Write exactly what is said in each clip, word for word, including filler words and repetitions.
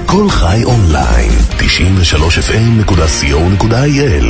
כל חי אונליין, תשעים ושלוש אף אם נקודה סי או נקודה איי אל.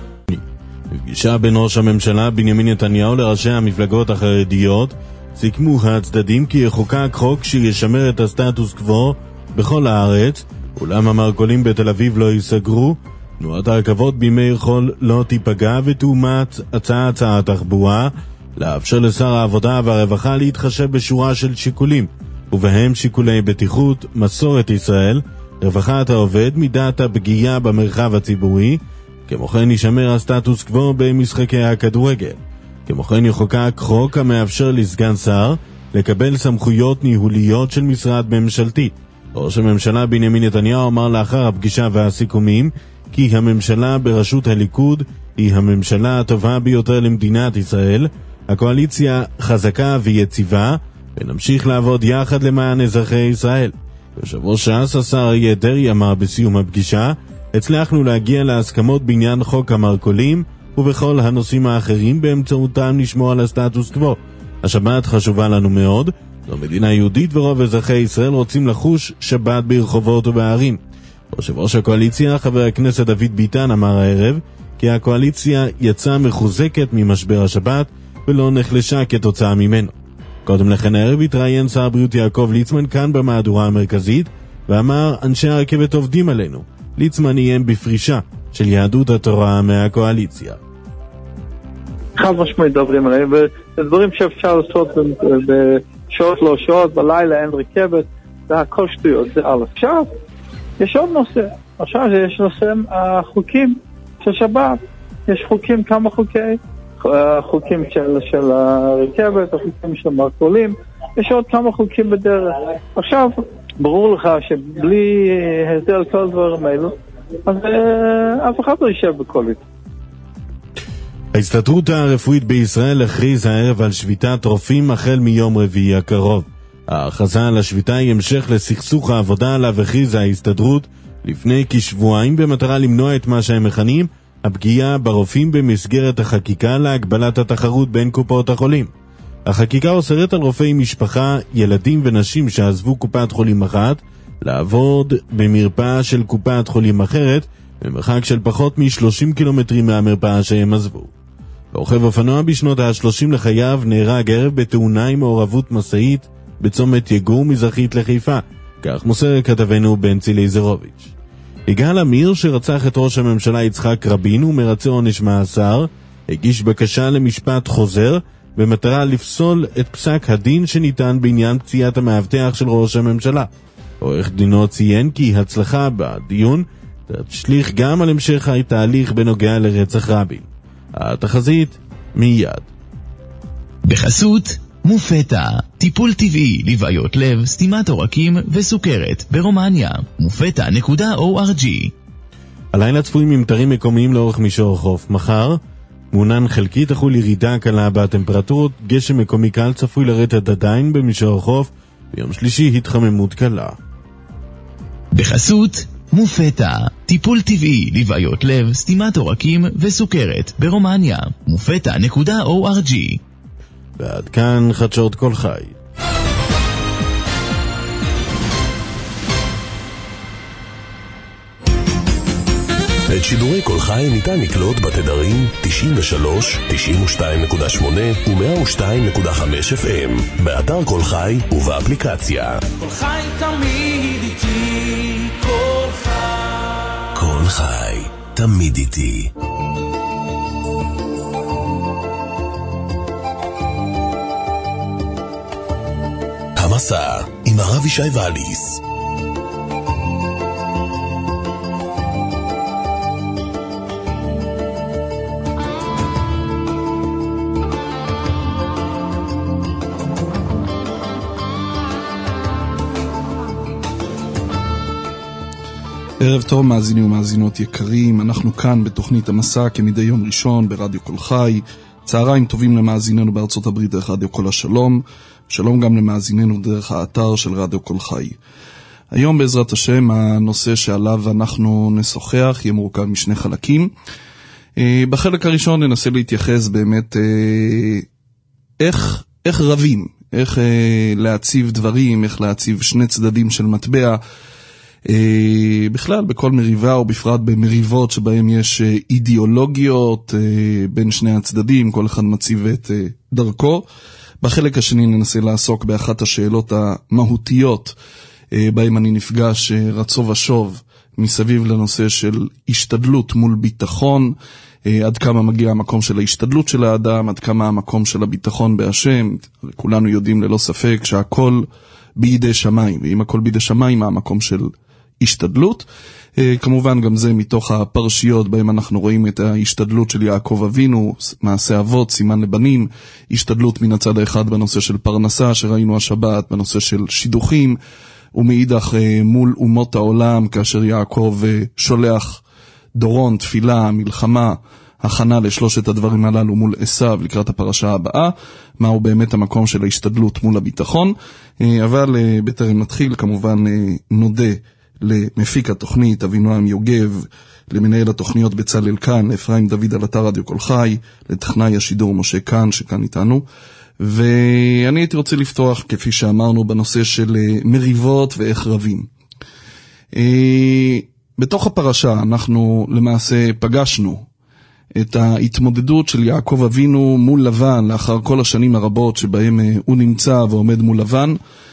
בפגישה בין ראש הממשלה בנימין נתניהו לראשי המפלגות החרדיות, סיכמו הצדדים כי יחוקק חוק שישמר את הסטטוס קוו בכל הארץ, אולם המרכולים בתל אביב לא ייסגרו, תנועת הרכבות בימי חול לא תיפגע, ותאומת הצעת שר התחבורה לאפשר לשר העבודה והרווחה להתחשב בשורה של שיקולים, ובהם שיקולי בטיחות, מסורת ישראל, רווחת העובד, מידת הפגיעה במרחב הציבורי. כמו כן יישמר הסטטוס קוו במשחקי הכדורגל. כמו כן יחוקק חוק המאפשר לסגן שר לקבל סמכויות ניהוליות של משרד ממשלתי. ראש הממשלה בנימין נתניהו אמר לאחר הפגישה והסיכומים כי הממשלה בראשות הליכוד היא הממשלה הטובה ביותר למדינת ישראל, הקואליציה חזקה ויציבה, ונמשיך לעבוד יחד למען אזרחי ישראל. יושב ראש ש"ס השר אריה דרעי אמר בסיום הפגישה, הצלחנו להגיע להסכמות בעניין חוק המרכולים ובכל הנושאים האחרים באמצעותם נשמור על הסטטוס קוו. השבת חשובה לנו מאוד, זו מדינה יהודית ורוב אזרחי ישראל רוצים לחוש שבת ברחובות ובערים. יושב ראש הקואליציה חבר הכנסת דוד ביטן אמר הערב כי הקואליציה יצאה מחוזקת ממשבר השבת ולא נחלשה כתוצאה ממנו. קודם לכן הערב התראיין שר הבריאות יעקב ליצמן כאן במהדורה המרכזית ואמר אנשי הרכבת עובדים עלינו. ליצמן איים בפרישה של יהדות התורה מהקואליציה. חד משמעית דברים עליהם, ודברים שאפשר לעשות בשעות לא שעות, בלילה אין רכבת, זה הכל שטויות, זה א'. עכשיו, יש עוד נושא, עכשיו יש נושא החוקים של שבת, יש חוקים, כמה חוקי, חוקים של, של הרכבת, החוקים של המרכולים, יש עוד כמה חוקים בדרך. עכשיו, ברור לך שבלי הסדר כל דברים האלו, אז אף אחד לא יישב בקואליציה. ההסתדרות הרפואית בישראל הכריז הערב על שביתת רופאים החל מיום רביעי הקרוב. ההכרזה על השביתה היא המשך לסכסוך העבודה עליו הכריזה ההסתדרות לפני כשבועיים במטרה למנוע את מה שהם מכנים הפגיעה ברופאים במסגרת החקיקה להגבלת התחרות בין קופות החולים. החקיקה אוסרת על רופאי משפחה, ילדים ונשים שעזבו קופת חולים אחת לעבוד במרפאה של קופת חולים אחרת במרחק של פחות מ-שלושים קילומטרים מהמרפאה שהם עזבו. רוכב אופנוע בשנות ה-שלושים לחייו נהרג ערב בתאונה עם מעורבות מסעית בצומת יגור מזרחית לחיפה, כך מוסר כתבנו בנצי לייזרוביץ'. יגאל עמיר שרצח את ראש הממשלה יצחק רבין ומרצה עונש מאסר, הגיש בקשה למשפט חוזר במטרה לפסול את פסק הדין שניתן בעניין פציעת המאבטח של ראש הממשלה. עורך דינו ציין כי הצלחה בדיון תשליך גם על המשך התהליך בנוגע לרצח רבין. התחזית מיד. בחסות מופטה, טיפול טבעי לבעיות לב, סתימת עורקים וסוכרת ברומניה. מופטה נקודה או אר ג'י. הלילה צפויים ממטרים מקומיים לאורך מישור החוף. מחר מעונן חלקי, תחול ירידה קלה בטמפרטורות, גשם מקומי קל צפוי לרדת עדיין במישור החוף, ביום שלישי התחממות קלה. בחסות מופטה, טיפול טבעי לבעיות לב, סתימת עורקים וסוכרת ברומניה. מופטה נקודה או אר ג'י. ועד כאן חדשות כל חי. את שידורי כל חי ניתן לקלוט בתדרים תשעים ושלוש, תשעים ושתיים נקודה שמונה ו-מאה ושתיים נקודה חמש אף אם, באתר כל חי ובאפליקציה. כל חי תמיד איתי, כל חי. כל חי תמיד איתי. המסע עם הרב ישי ואליס. ערב טוב מאזינים ומאזינות יקרים, אנחנו כאן בתוכנית המסע כמדי יום ראשון ברדיו כל חי. צהריים טובים למאזיננו בארצות הברית דרך רדיו כל השלום, שלום גם למאזיננו דרך האתר של רדיו כל חי. היום בעזרת השם הנושא שעליו אנחנו נשוחח יהיה מורכב משני חלקים. בחלק הראשון ננסה להתייחס באמת איך, איך רבים, איך להציב דברים, איך להציב שני צדדים של מטבע, בכלל, בכל מריבה או בפרט במריבות שבהם יש אידיאולוגיות בין שני הצדדים, כל אחד מציב את דרכו. בחלק השני ננסה לעסוק באחת השאלות המהותיות בהם אני נפגש רצו ושוב מסביב לנושא של השתדלות מול ביטחון, עד כמה מגיע המקום של ההשתדלות של האדם, עד כמה המקום של הביטחון בהשם. כולנו יודעים ללא ספק שהכל בידי שמיים, ואם הכל בידי שמיים, המקום של השתדלות. כמובן גם זה מתוך הפרשיות בהם אנחנו רואים את ההשתדלות של יעקב אבינו, מעשה אבות, סימן לבנים, השתדלות מן הצד האחד בנושא של פרנסה שראינו השבת, בנושא של שידוכים, ומאידך מול אומות העולם כאשר יעקב שולח דורון, תפילה, מלחמה, הכנה לשלושת הדברים הללו מול עשיו לקראת הפרשה הבאה, מהו באמת המקום של ההשתדלות מול הביטחון. אבל בטרם נתחיל כמובן נודה למפיק התוכנית אבינועם יוגב, למנהל התוכניות בצלאל כאן, לאפרים דוד על אתר רדיו כל חי, לטכנאי השידור משה כאן שכאן איתנו. ואני הייתי רוצה לפתוח כפי שאמרנו בנושא של מריבות ואיך רבים. בתוך הפרשה אנחנו למעשה פגשנו את ההתמודדות של יעקב אבינו מול לבן לאחר כל השנים הרבות שבהם הוא נמצא ועומד מול לבן,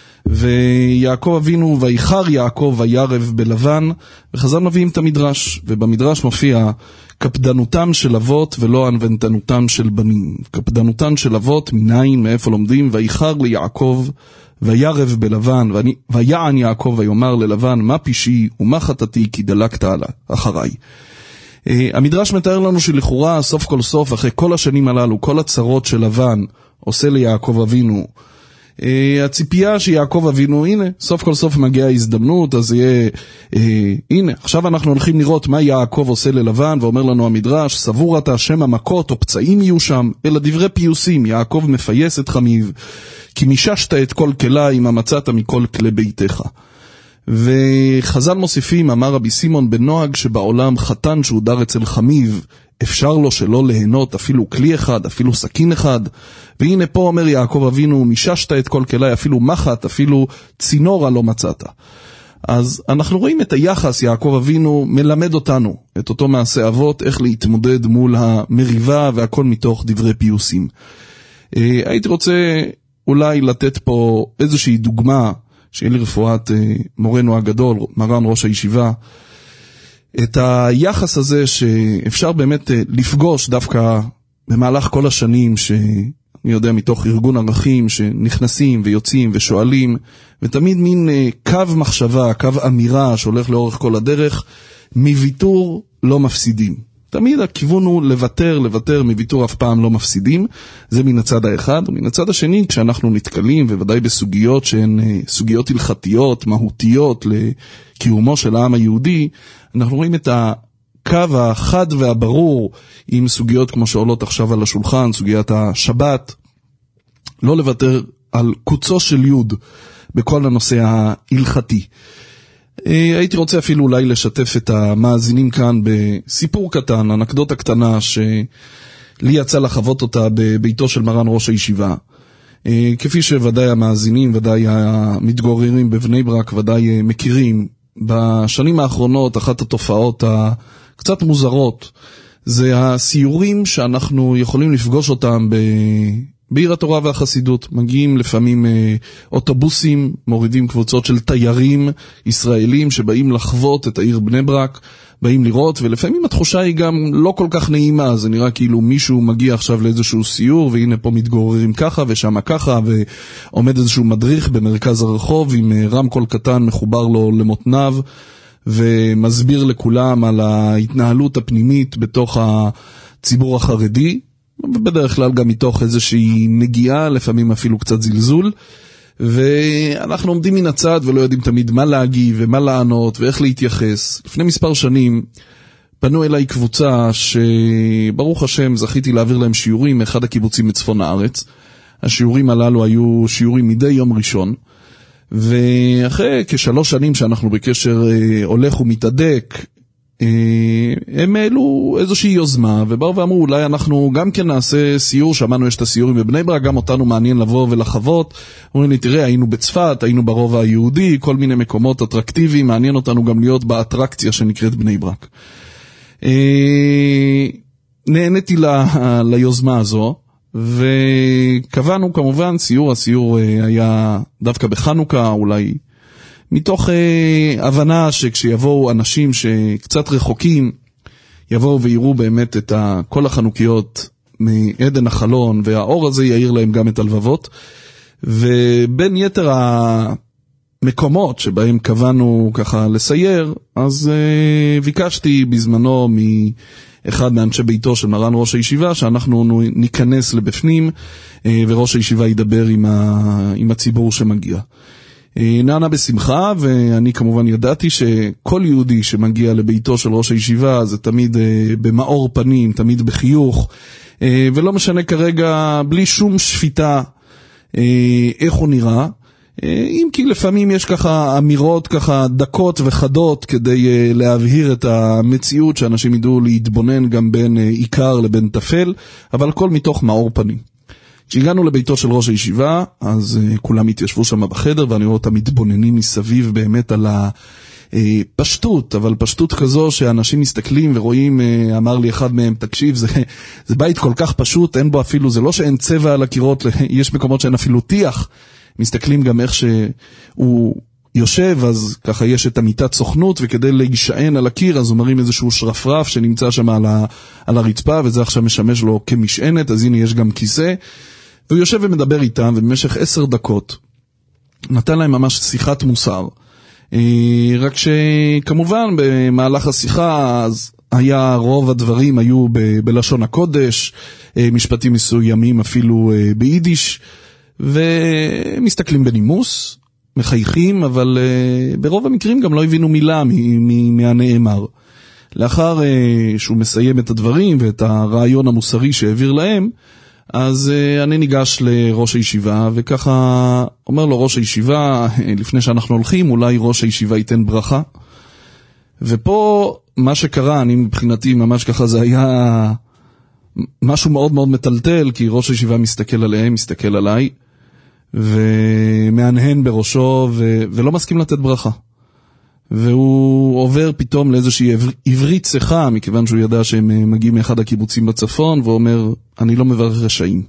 ויעקב אבינו ויחר יעקב וירב בלבן, וחז"ל מביאים את המדרש, ובמדרש מופיע קפדנותם של אבות ולא ענוותנותם של בנים. קפדנותם של אבות מניין, מאיפה לומדים? ויחר ליעקב וירב בלבן, ויען יעקב ויאמר ללבן מה פשעי ומה חטאתי כי דלקת אחריי. המדרש מתאר לנו שלכאורה סוף כל סוף אחרי כל השנים הללו, כל הצרות של לבן עושה ליעקב אבינו, הציפייה שיעקב אבינו, הנה, סוף כל סוף מגיעה ההזדמנות, אז יהיה, אה, הנה, עכשיו אנחנו הולכים לראות מה יעקב עושה ללבן, ואומר לנו המדרש, סבור אתה שם המכות או פצעים יהיו שם, אלא דברי פיוסים, יעקב מפייס את חמיב, כי מיששת את כל כלי, אם מצאת מכל כלי ביתך. וחז"ל מוסיפים, אמר רבי סימון בן נוהג, שבעולם חתן שהודר אצל חמיב, אפשר לו שלא ליהנות אפילו כלי אחד, אפילו סכין אחד. והנה פה אומר יעקב אבינו, מיששת את כל כלי, אפילו מחט, אפילו צינורה לא מצאת. אז אנחנו רואים את היחס, יעקב אבינו מלמד אותנו, את אותו מעשה אבות, איך להתמודד מול המריבה, והכל מתוך דברי פיוסים. הייתי רוצה אולי לתת פה איזושהי דוגמה, שיהיה לרפואת מורנו הגדול, מרן ראש הישיבה, את היחס הזה שאפשר באמת לפגוש דווקא במהלך כל השנים, שאני יודע מתוך ארגון ערכים שנכנסים ויוצאים ושואלים, ותמיד מין קו מחשבה, קו אמירה שהולך לאורך כל הדרך, מוויתור לא מפסידים. תמיד הכיוון הוא לוותר, לוותר, מוויתור אף פעם לא מפסידים. זה מן הצד האחד. ומן הצד השני, כשאנחנו נתקלים, ובוודאי בסוגיות שהן סוגיות הלכתיות, מהותיות לקיומו של העם היהודי, אנחנו רואים את הקו החד והברור עם סוגיות כמו שעולות עכשיו על השולחן, סוגיית השבת, לא לוותר על קוצו של יוד בכל הנושא ההלכתי. הייתי רוצה אפילו אולי לשתף את המאזינים כאן בסיפור קטן, אנקדוטה קטנה שלי יצא לחוות אותה בביתו של מרן ראש הישיבה. כפי שוודאי המאזינים, ודאי המתגוררים בבני ברק, ודאי מכירים, בשנים האחרונות אחת התופעות הקצת מוזרות זה הסיורים שאנחנו יכולים לפגוש אותם ב... בעיר התורה והחסידות. מגיעים לפעמים אה, אוטובוסים, מורידים קבוצות של תיירים ישראלים שבאים לחוות את העיר בני ברק, באים לראות, ולפעמים התחושה היא גם לא כל כך נעימה, זה נראה כאילו מישהו מגיע עכשיו לאיזשהו סיור, והנה פה מתגוררים ככה ושמה ככה, ועומד איזשהו מדריך במרכז הרחוב עם רמקול קטן מחובר לו למותניו, ומסביר לכולם על ההתנהלות הפנימית בתוך הציבור החרדי, ובדרך כלל גם מתוך איזושהי נגיעה, לפעמים אפילו קצת זלזול, ואנחנו עומדים מן הצד ולא יודעים תמיד מה להגיב ומה לענות ואיך להתייחס. לפני מספר שנים פנו אליי קבוצה שברוך השם זכיתי להעביר להם שיעורים מאחד הקיבוצים מצפון הארץ. השיעורים הללו היו שיעורים מדי יום ראשון, ואחרי כשלוש שנים שאנחנו בקשר הולך ומתעדק, הם העלו איזושהי יוזמה, ובאו ואמרו, אולי אנחנו גם כן נעשה סיור, שמענו יש את הסיורים בבני ברק, גם אותנו מעניין לבוא ולחוות. אומרים לי, תראה, היינו בצפת, היינו ברובע היהודי, כל מיני מקומות אטרקטיביים, מעניין אותנו גם להיות באטרקציה שנקראת בני ברק. נהניתי ליוזמה הזו, וקבענו כמובן סיור, הסיור היה דווקא בחנוכה, אולי מתוך אה, הבנה שכשיבואו אנשים שקצת רחוקים, יבואו ויראו באמת את ה, כל החנוכיות מעדן החלון, והאור הזה יאיר להם גם את הלבבות. ובין יתר המקומות שבהם קבענו ככה לסייר, אז אה, ביקשתי בזמנו מאחד מאנשי ביתו של מרן ראש הישיבה, שאנחנו ניכנס לבפנים, אה, וראש הישיבה ידבר עם, ה, עם הציבור שמגיע. נענה בשמחה, ואני כמובן ידעתי שכל יהודי שמגיע לביתו של ראש הישיבה זה תמיד במאור פנים, תמיד בחיוך, ולא משנה כרגע בלי שום שפיטה איך הוא נראה, אם כי לפעמים יש ככה אמירות ככה דקות וחדות כדי להבהיר את המציאות, שאנשים ידעו להתבונן גם בין עיקר לבין תפל, אבל הכל מתוך מאור פנים. כשהגענו לביתו של ראש הישיבה, אז uh, כולם התיישבו שם בחדר, ואני רואה אותם מתבוננים מסביב באמת על הפשטות, אבל פשטות כזו שאנשים מסתכלים ורואים, uh, אמר לי אחד מהם, תקשיב, זה, זה בית כל כך פשוט, אין בו אפילו, זה לא שאין צבע על הקירות, יש מקומות שאין אפילו טיח, מסתכלים גם איך שהוא יושב, אז ככה יש את המיטת סוכנות, וכדי להישען על הקיר, אז הוא מרים איזשהו שרפרף שנמצא שם על, ה, על הרצפה, וזה עכשיו משמש לו כמשענת, אז הנה יש גם כיסא, והוא יושב ומדבר איתם, ובמשך עשר דקות נתן להם ממש שיחת מוסר. רק שכמובן במהלך השיחה אז היה רוב הדברים היו ב- בלשון הקודש, משפטים מסוימים אפילו ביידיש, ומסתכלים בנימוס, מחייכים, אבל ברוב המקרים גם לא הבינו מילה מהנאמר. לאחר שהוא מסיים את הדברים ואת הרעיון המוסרי שהעביר להם, אז uh, אני ניגש לראש הישיבה, וככה אומר לו ראש הישיבה, לפני שאנחנו הולכים, אולי ראש הישיבה ייתן ברכה. ופה מה שקרה, אני מבחינתי ממש ככה, זה היה משהו מאוד מאוד מטלטל, כי ראש הישיבה מסתכל עליהם, מסתכל עליי, ומענהן בראשו, ו- ולא מסכים לתת ברכה. והוא עובר פתאום לאיזושהי עברית שיחה, מכיוון שהוא ידע שהם מגיעים מאחד הקיבוצים בצפון, ואומר, אני לא מברך רשעים.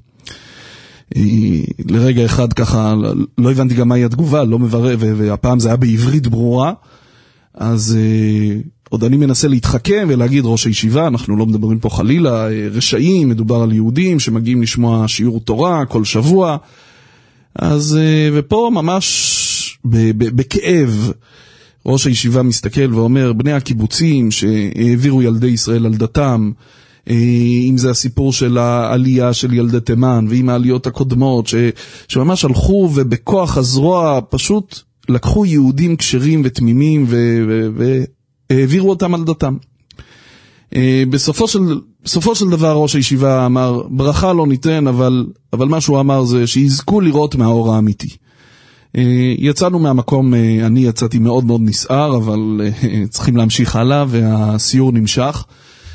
לרגע אחד ככה, לא הבנתי גם מהי התגובה, לא מברך, והפעם זה היה בעברית ברורה, אז עוד אני מנסה להתחכם ולהגיד, ראש הישיבה, אנחנו לא מדברים פה חלילה, רשעים, מדובר על יהודים שמגיעים לשמוע שיעור תורה כל שבוע, אז ופה ממש בכאב, ראש הישיבה מסתכל ואומר, בני הקיבוצים שהעבירו ילדי ישראל על דתם, אם זה הסיפור של העלייה של ילדי תימן, ועם העליות הקודמות, ש, שממש הלכו ובכוח הזרוע פשוט לקחו יהודים כשרים ותמימים והעבירו אותם על דתם. בסופו של, בסופו של דבר ראש הישיבה אמר, ברכה לא ניתן, אבל, אבל מה שהוא אמר זה שיזכו לראות מהאור האמיתי. יצאנו מהמקום, אני יצאתי מאוד מאוד נסער, אבל צריכים להמשיך הלאה, והסיור נמשך.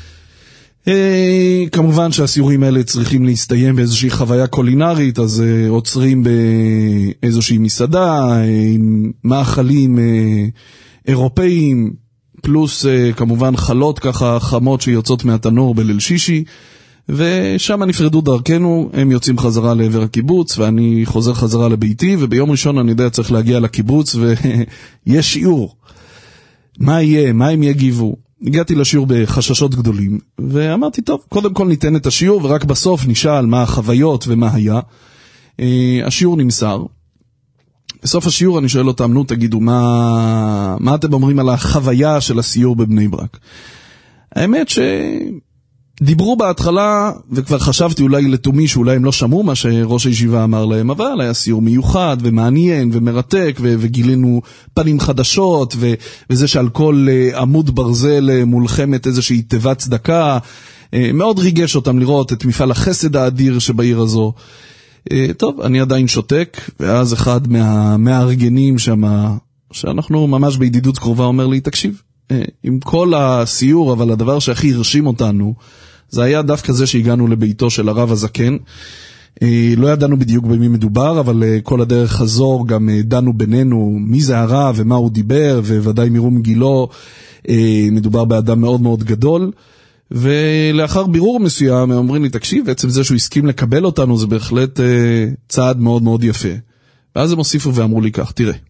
כמובן שהסיורים האלה צריכים להסתיים באיזושהי חוויה קולינרית, אז עוצרים באיזושהי מסעדה, עם מאכלים אירופאים, פלוס כמובן חלות ככה חמות שיוצאות מהתנור בליל שישי, ושם נפרדו דרכנו, הם יוצאים חזרה לעבר הקיבוץ, ואני חוזר חזרה לביתי, וביום ראשון אני יודע צריך להגיע לקיבוץ, ויש שיעור. מה יהיה? מה הם יגיבו? הגעתי לשיעור בחששות גדולים, ואמרתי, טוב, קודם כל ניתן את השיעור, ורק בסוף נשאל מה החוויות ומה היה. השיעור נמסר. בסוף השיעור אני שואל אותם, נו תגידו, מה, מה אתם אומרים על החוויה של הסיור בבני ברק? האמת ש... דיברו בהתחלה, וכבר חשבתי אולי לתומי שאולי הם לא שמעו מה שראש הישיבה אמר להם, אבל היה סיור מיוחד ומעניין ומרתק, ו- וגילינו פנים חדשות, ו- וזה שעל כל uh, עמוד ברזל מולחמת איזושהי תיבת צדקה, uh, מאוד ריגש אותם לראות את מפעל החסד האדיר שבעיר הזו. Uh, טוב, אני עדיין שותק, ואז אחד מהמארגנים שם, שאנחנו ממש בידידות קרובה אומר לי, תקשיב, עם כל הסיור, אבל הדבר שהכי הרשים אותנו, זה היה דווקא זה שהגענו לביתו של הרב הזקן. לא ידענו בדיוק במי מדובר, אבל כל הדרך חזור גם דנו בינינו מי זה הרב ומה הוא דיבר, וודאי מרום גילו, מדובר באדם מאוד מאוד גדול. ולאחר בירור מסוים, הם אומרים לי, תקשיב, בעצם זה שהוא הסכים לקבל אותנו, זה בהחלט צעד מאוד מאוד יפה. ואז הם הוסיפו ואמרו לי כך, תראה,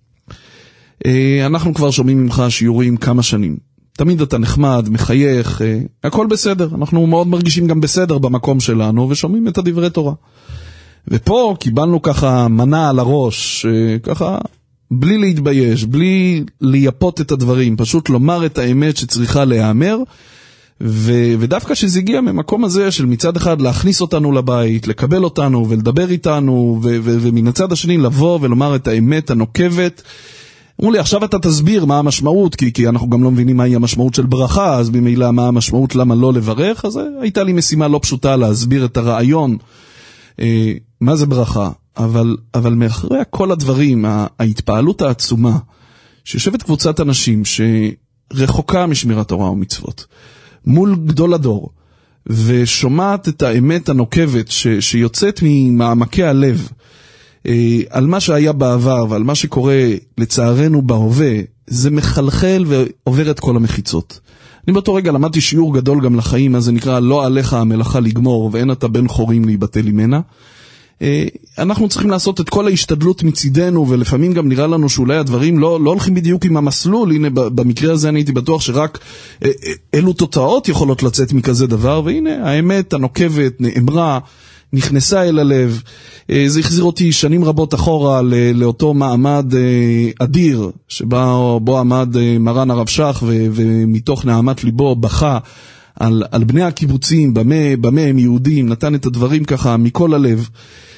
אנחנו כבר שומעים ממך שיעורים כמה שנים. תמיד אתה נחמד, מחייך, הכל בסדר. אנחנו מאוד מרגישים גם בסדר במקום שלנו, ושומעים את הדברי תורה. ופה קיבלנו ככה מנה על הראש, ככה בלי להתבייש, בלי לייפות את הדברים, פשוט לומר את האמת שצריכה להיאמר, ו- ודווקא שזה הגיע ממקום הזה של מצד אחד להכניס אותנו לבית, לקבל אותנו ולדבר איתנו, ו- ו- ומן הצד השני לבוא ולומר את האמת הנוקבת. אמרו לי, עכשיו אתה תסביר מה המשמעות, כי, כי אנחנו גם לא מבינים מהי המשמעות של ברכה, אז במילא מה המשמעות, למה לא לברך, אז הייתה לי משימה לא פשוטה להסביר את הרעיון, אה, מה זה ברכה, אבל, אבל מאחורי כל הדברים, ההתפעלות העצומה, שיושבת קבוצת אנשים שרחוקה משמירת תורה ומצוות, מול גדול הדור, ושומעת את האמת הנוקבת ש, שיוצאת ממעמקי הלב, על מה שהיה בעבר ועל מה שקורה לצערנו בהווה, זה מחלחל ועובר את כל המחיצות. אני באותו רגע למדתי שיעור גדול גם לחיים, אז זה נקרא לא עליך המלאכה לגמור ואין אתה בן חורים להיבטל ממנה. אנחנו צריכים לעשות את כל ההשתדלות מצידנו, ולפעמים גם נראה לנו שאולי הדברים לא, לא הולכים בדיוק עם המסלול. הנה במקרה הזה אני הייתי בטוח שרק אלו תוצאות יכולות לצאת מכזה דבר, והנה האמת הנוקבת נאמרה, נכנסה אל הלב. זה החזיר אותי שנים רבות אחורה לאותו מעמד אדיר שבו בו עמד מרן הרב שך, ומתוך נעמת ליבו בכה על, על בני הקיבוצים, במה, במה הם יהודים, נתן את הדברים ככה מכל הלב.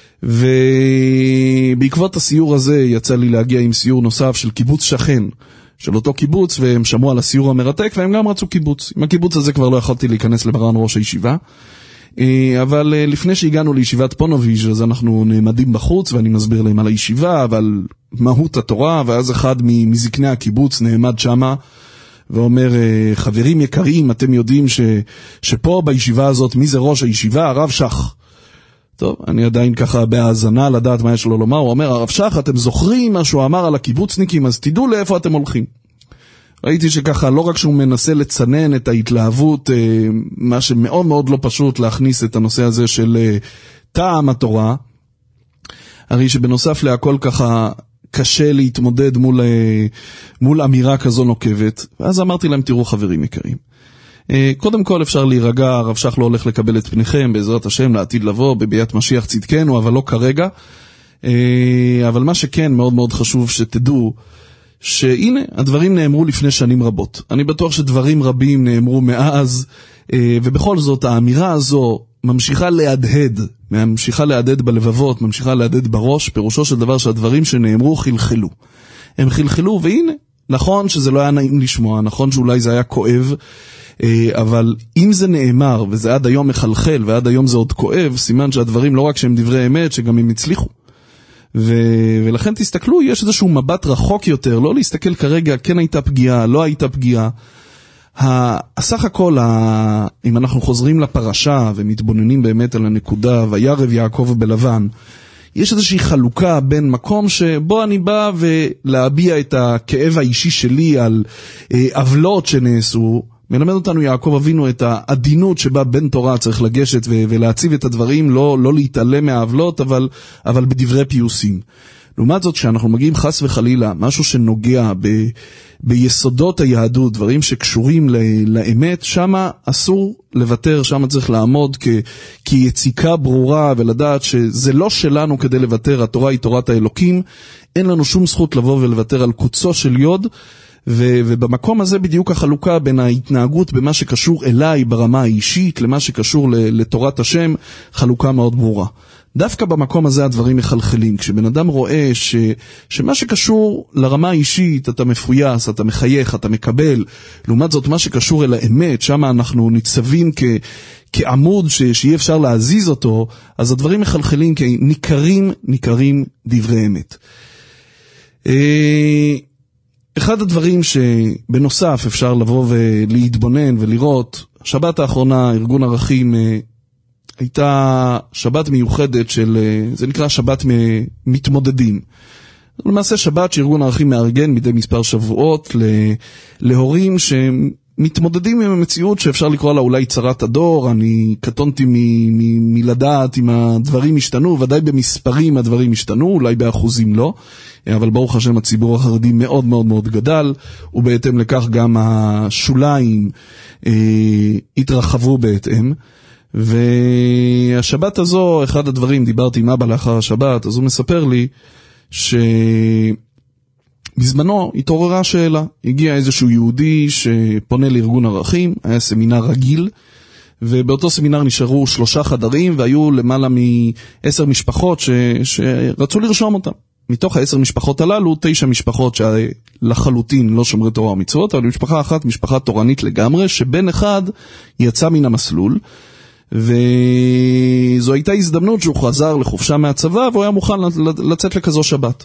ובעקבות הסיור הזה יצא לי להגיע עם סיור נוסף של קיבוץ שכן של אותו קיבוץ, והם שמעו על הסיור המרתק והם גם רצו קיבוץ. עם הקיבוץ הזה כבר לא יכולתי להיכנס למרן ראש הישיבה, אבל לפני שהגענו לישיבת פונוביז' אז אנחנו נעמדים בחוץ ואני מסביר להם על הישיבה ועל מהות התורה, ואז אחד מזקני הקיבוץ נעמד שמה ואומר, חברים יקרים, אתם יודעים ש, שפה בישיבה הזאת מי זה ראש הישיבה? הרב שך. טוב, אני עדיין ככה בהאזנה לדעת מה יש לו לומר. הוא אומר, הרב שך, אתם זוכרים מה שהוא אמר על הקיבוצניקים, אז תדעו לאיפה אתם הולכים. ראיתי שככה לא רק שהוא מנסה לצנן את ההתלהבות, מה שמאוד מאוד לא פשוט להכניס את הנושא הזה של טעם התורה, הרי שבנוסף להכל ככה קשה להתמודד מול, מול אמירה כזו נוקבת. ואז אמרתי להם, תראו חברים יקרים, קודם כל אפשר להירגע, הרב שך לא הולך לקבל את פניכם בעזרת השם לעתיד לבוא בביאת משיח צדקנו, אבל לא כרגע. אבל מה שכן מאוד מאוד חשוב שתדעו, שהנה הדברים נאמרו לפני שנים רבות. אני בטוח שדברים רבים נאמרו מאז, ובכל זאת האמירה הזו ממשיכה להדהד, ממשיכה להדהד בלבבות, ממשיכה להדהד בראש. פירושו של דבר שהדברים שנאמרו חלחלו. הם חלחלו, והנה, נכון שזה לא היה נעים לשמוע, נכון שאולי זה היה כואב, אבל אם זה נאמר וזה עד היום מחלחל ועד היום זה עוד כואב, סימן שהדברים לא רק שהם דברי אמת, שגם הם הצליחו. ו- ולכן תסתכלו, יש איזשהו מבט רחוק יותר, לא להסתכל כרגע, כן הייתה פגיעה, לא הייתה פגיעה. הסך הכל, ה- אם אנחנו חוזרים לפרשה ומתבוננים באמת על הנקודה, וירב יעקב בלבן, יש איזושהי חלוקה בין מקום שבו אני בא ולהביע את הכאב האישי שלי על עוולות שנעשו, מלמד אותנו יעקב אבינו את העדינות שבה בן תורה צריך לגשת ו- ולהציב את הדברים, לא, לא להתעלם מהעוולות, אבל, אבל בדברי פיוסים. לעומת זאת, שאנחנו מגיעים חס וחלילה, משהו שנוגע ב- ביסודות היהדות, דברים שקשורים ל- לאמת, שמה אסור לוותר, שמה צריך לעמוד כ- כיציקה ברורה ולדעת שזה לא שלנו כדי לוותר, התורה היא תורת האלוקים, אין לנו שום זכות לבוא ולוותר על קוצו של יוד, ו- ובמקום הזה בדיוק החלוקה בין ההתנהגות במה שקשור אליי ברמה האישית למה שקשור ל- לתורת השם, חלוקה מאוד ברורה. דווקא במקום הזה הדברים מחלחלים, כשבן אדם רואה ש- שמה שקשור לרמה האישית אתה מפויס, אתה מחייך, אתה מקבל, לעומת זאת מה שקשור אל האמת, שם אנחנו ניצבים כ- כעמוד ש- שאי אפשר להזיז אותו, אז הדברים מחלחלים כי ניכרים, ניכרים דברי אמת. אה... אחד הדברים שבנוסף אפשר לבוא ולהתבונן ולראות, שבת האחרונה, ארגון ערכים, הייתה שבת מיוחדת של, זה נקרא שבת מתמודדים. למעשה שבת שארגון ערכים מארגן מדי מספר שבועות להורים שמתמודדים עם המציאות שאפשר לקרוא לה אולי צרת הדור. אני קטונתי מ- מ- מלדעת אם הדברים השתנו, ודאי במספרים הדברים השתנו, אולי באחוזים לא, אבל ברוך השם הציבור החרדי מאוד מאוד מאוד גדל, ובהתאם לכך גם השוליים אה, התרחבו בהתאם. והשבת הזו, אחד הדברים, דיברתי עם אבא לאחר השבת, אז הוא מספר לי שבזמנו התעוררה שאלה, הגיע איזשהו יהודי שפונה לארגון ערכים, היה סמינר רגיל, ובאותו סמינר נשארו שלושה חדרים, והיו למעלה מעשר משפחות ש... שרצו לרשום אותם. מתוך העשר משפחות הללו, תשע משפחות שלחלוטין לא שומרי תורה ומצוות, אבל משפחה אחת, משפחה תורנית לגמרי, שבן אחד יצא מן המסלול, וזו הייתה הזדמנות שהוא חזר לחופשה מהצבא, והוא היה מוכן לצאת לכזו שבת.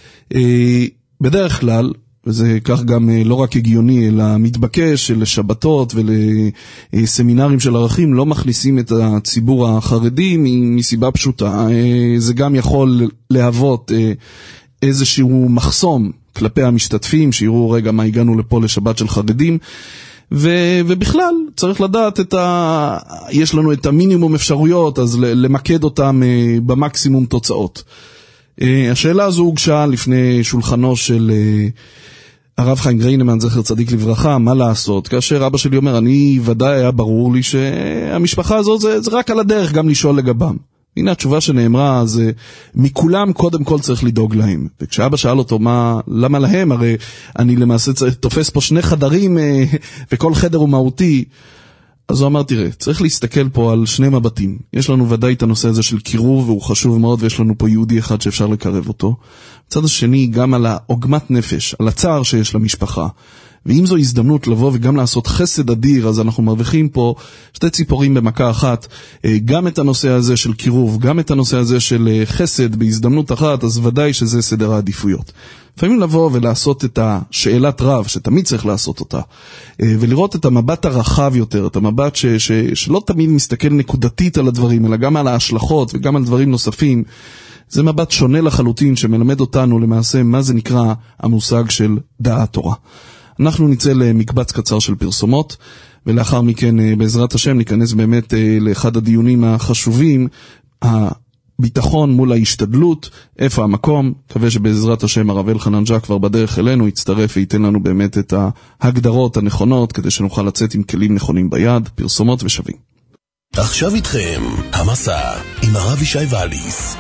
בדרך כלל, וזה כך גם לא רק הגיוני, אלא מתבקש שלשבתות ולסמינרים של ערכים לא מכניסים את הציבור החרדי מסיבה פשוטה. זה גם יכול להוות איזשהו מחסום כלפי המשתתפים, שיראו רגע מה הגענו לפה לשבת של חרדים, ו- ובכלל צריך לדעת את ה... יש לנו את המינימום אפשרויות, אז למקד אותם במקסימום תוצאות. השאלה הזו הוגשה לפני שולחנו של הרב חיים גריינמן, זכר צדיק לברכה, מה לעשות? כאשר אבא שלי אומר, אני ודאי היה ברור לי שהמשפחה הזו זה, זה רק על הדרך גם לשאול לגבם. הנה התשובה שנאמרה, זה מכולם קודם כל צריך לדאוג להם. וכשאבא שאל אותו, מה, למה להם? הרי אני למעשה תופס פה שני חדרים וכל חדר הוא מהותי. אז הוא אמר, תראה, צריך להסתכל פה על שני מבטים. יש לנו ודאי את הנושא הזה של קירוב, והוא חשוב מאוד, ויש לנו פה יהודי אחד שאפשר לקרב אותו. בצד השני, גם על העוגמת נפש, על הצער שיש למשפחה. ואם זו הזדמנות לבוא וגם לעשות חסד אדיר, אז אנחנו מרוויחים פה שתי ציפורים במכה אחת, גם את הנושא הזה של קירוב, גם את הנושא הזה של חסד בהזדמנות אחת, אז ודאי שזה סדר העדיפויות. לפעמים לבוא ולעשות את השאלת רב, שתמיד צריך לעשות אותה, ולראות את המבט הרחב יותר, את המבט ש, ש, שלא תמיד מסתכל נקודתית על הדברים, אלא גם על ההשלכות וגם על דברים נוספים, זה מבט שונה לחלוטין שמלמד אותנו למעשה מה זה נקרא המושג של דעת תורה. אנחנו נצא למקבץ קצר של פרסומות, ולאחר מכן בעזרת השם ניכנס באמת לאחד הדיונים החשובים, הביטחון מול ההשתדלות, איפה המקום. מקווה שבעזרת השם הרב אלחנן ג'ק כבר בדרך אלינו יצטרף וייתן לנו באמת את ההגדרות הנכונות, כדי שנוכל לצאת עם כלים נכונים ביד. פרסומות ושווים. עכשיו איתכם המסע עם הרב ישי ואליס.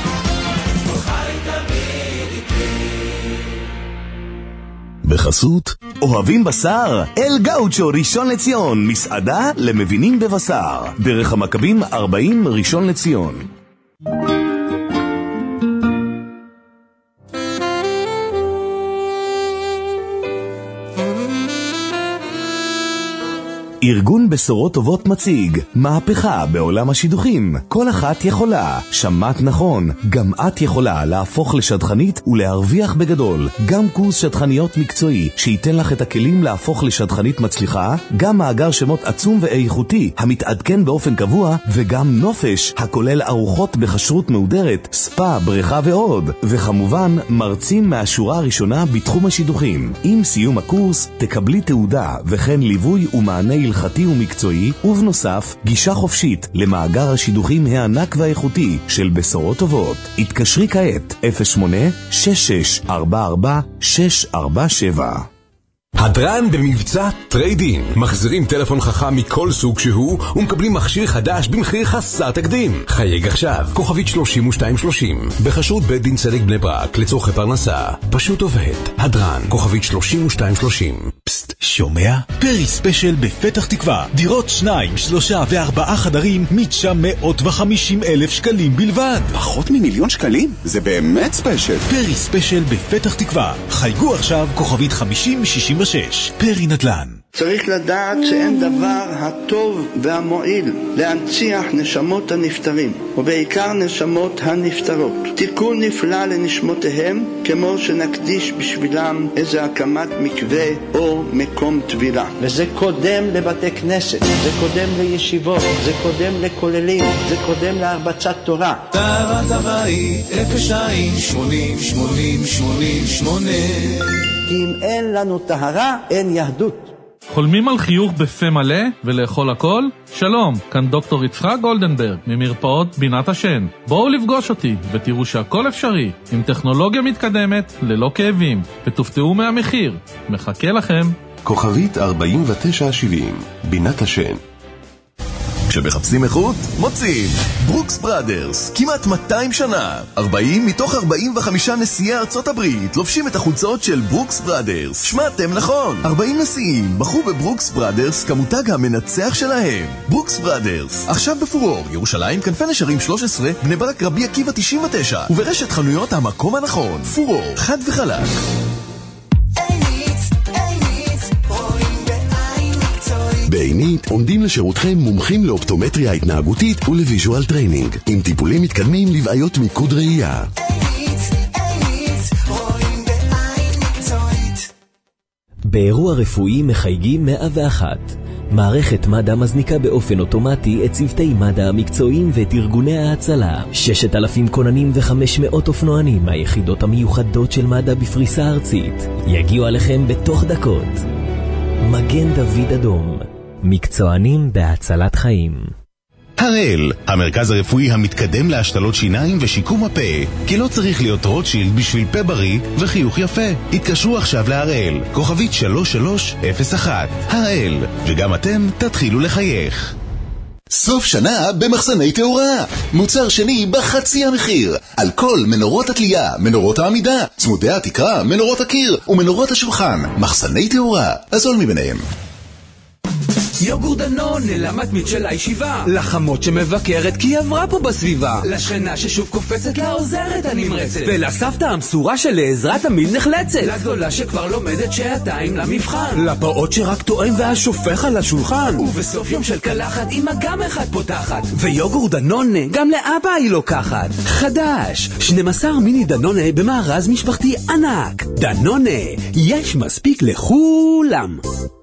בחסות אוהבים בשר? אל גאוצ'ו ראשון לציון, מסעדה למבינים בבשר, דרך המכבים ארבעים ראשון לציון. ארגון בשורות טובות מציג מהפכה בעולם השידוכים. כל אחת יכולה, שמעת נכון, גם את יכולה להפוך לשדכנית ולהרוויח בגדול. גם קורס שדכניות מקצועי שייתן לך את הכלים להפוך לשדכנית מצליחה, גם מאגר שמות עצום ואיכותי המתעדכן באופן קבוע, וגם נופש הכולל ארוחות בכשרות מהודרת, ספה, בריכה ועוד. וכמובן מרצים מהשורה הראשונה בתחום השידוכים. עם סיום הקורס תקבלי תעודה וכן ליווי ומענה הלכתי ומקצועי, ובנוסף גישה חופשית למאגר השידוכים הענק והאיכותי של בשורות טובות. התקשרי כעת אפס שמונה שש שש ארבע ארבע שש ארבע שבע. הדרן במבצע טריידין. מחזירים טלפון חכם מכל סוג שהוא ומקבלים מכשיר חדש במחיר חסר תקדים. חייג עכשיו, כוכבית שלושים ושתיים שלושים. בחשרות בית דין צדק בני ברק לצורכי פרנסה. פשוט עובד. הדרן, כוכבית שלושים ושתיים שלושים. פסט, שומע? פרי ספיישל בפתח תקווה. דירות שניים, שלושה וארבעה חדרים מתשע מאות וחמישים אלף שקלים בלבד. פחות ממיליון שקלים? זה באמת ספיישל. פרי ספיישל בפתח תקווה. חייגו עכשיו כוכבית חמישים שישים ושש. פרי נדל"ן. צריך לדעת שאין דבר הטוב והמועיל להנציח נשמות הנפטרים, ובעיקר נשמות הנפטרות. תיקון נפלא לנשמותיהם, כמו שנקדיש בשבילם איזה הקמת מקווה או מקום טבילה. וזה קודם לבתי כנסת, זה קודם לישיבות, זה קודם לכוללים, זה קודם להרבצת תורה. טהרת הבית, אפס שתיים שמונים שמונים שמונים שמונה. כי אם אין לנו טהרה, אין יהדות. חולמים על חיוך בפה מלא ולאכול הכל? שלום, כאן דוקטור יצחק גולדנברג ממרפאות בינת השן. בואו לפגוש אותי ותראו שהכל אפשרי עם טכנולוגיה מתקדמת ללא כאבים, ותופתעו מהמחיר. מחכה לכם. כוכבית ארבעים ותשע שבעים, בינת השן. כשמחפשים איכות, מוצאים ברוקס בראדרס, כמעט מאתיים שנה. ארבעים מתוך ארבעים וחמישה נשיאי ארצות הברית לובשים את החולצות של ברוקס בראדרס. שמעתם נכון, ארבעים נשיאים בחרו בברוקס בראדרס כמותג המנצח שלהם. ברוקס בראדרס, עכשיו בפורור, ירושלים, כנפי נשרים שלוש עשרה, בני ברק, רבי עקיבא תשעים ותשע, וברשת חנויות המקום הנכון. פורור, חד וחלק. בעינית עומדים לשירותכם מומחים לאופטומטריה התנהגותית ולוויז'ואל טריינינג, עם טיפולים מתקדמים לבעיות מיקוד ראייה. באירוע רפואי מחייגים מאה ואחת. מערכת מד"א מזניקה באופן אוטומטי את צוותי מד"א המקצועיים ואת ארגוני ההצלה. ששת אלפים כוננים וחמש מאות אופנוענים מהיחידות המיוחדות של מד"א בפריסה ארצית יגיעו עליכם בתוך דקות. מגן דוד אדום, מקצוענים בהצלת חיים. הראל, המרכז הרפואי המתקדם להשתלות שיניים ושיקום הפה, כי לא צריך להיות רוטשילד בשביל פה בריא וחיוך יפה. התקשרו עכשיו להראל, כוכבית שלוש שלוש אפס אחת. הראל, וגם אתם תתחילו לחייך. סוף שנה במחסני תאורה, מוצר שני בחצי המחיר, על כל מנורות התלייה, מנורות העמידה, צמודי התקרה, מנורות הקיר ומנורות השולחן. מחסני תאורה, הזול מביניהם. יוגורט דנונה למתמיד של הישיבה, לחמות שמבקרת כי היא עברה פה בסביבה, לשכנה ששוב קופצת לעוזרת הנמרצת, ולסבתא המסורה שלעזרה תמיד נחלצת, לגדולה שכבר לומדת שעתיים למבחן, לפעוט שרק טועם והשופך על השולחן, ובסוף יום של קלחת אמא גם אחד פותחת, ויוגורט דנונה גם לאבא היא לוקחת. חדש, שנים עשר מיני דנונה במארז משפחתי ענק. דנונה, יש מספיק לכולם.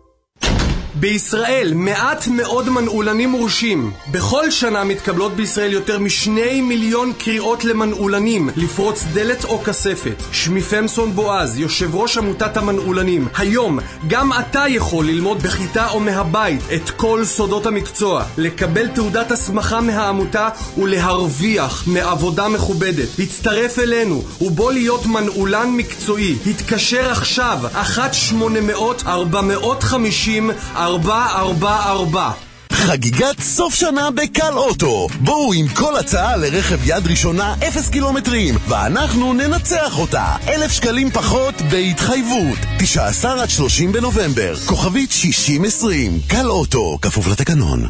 בישראל מעט מאוד מנעולנים מורשים. בכל שנה מתקבלות בישראל יותר משני מיליון קריאות למנעולנים לפרוץ דלת או כספת. שמי פמסון בועז, יושב ראש עמותת המנעולנים. היום גם אתה יכול ללמוד בכיתה או מהבית את כל סודות המקצוע, לקבל תעודת הסמכה מהעמותה ולהרוויח מעבודה מכובדת. הצטרף אלינו ובוא להיות מנעולן מקצועי. התקשר עכשיו אחת שמונה אפס אפס ארבע חמש אפס ארבע ארבע ארבע. חגיגת סוף שנה בקל אוטו. בואו עם כל הצעה לרכב יד ראשונה אפס קילומטרים, ואנחנו ננצח אותה. אלף שקלים פחות בהתחייבות. תשעה עשר עד שלושים בנובמבר. כוכבית שישים עשרים. קל אוטו, כפוף לתקנון.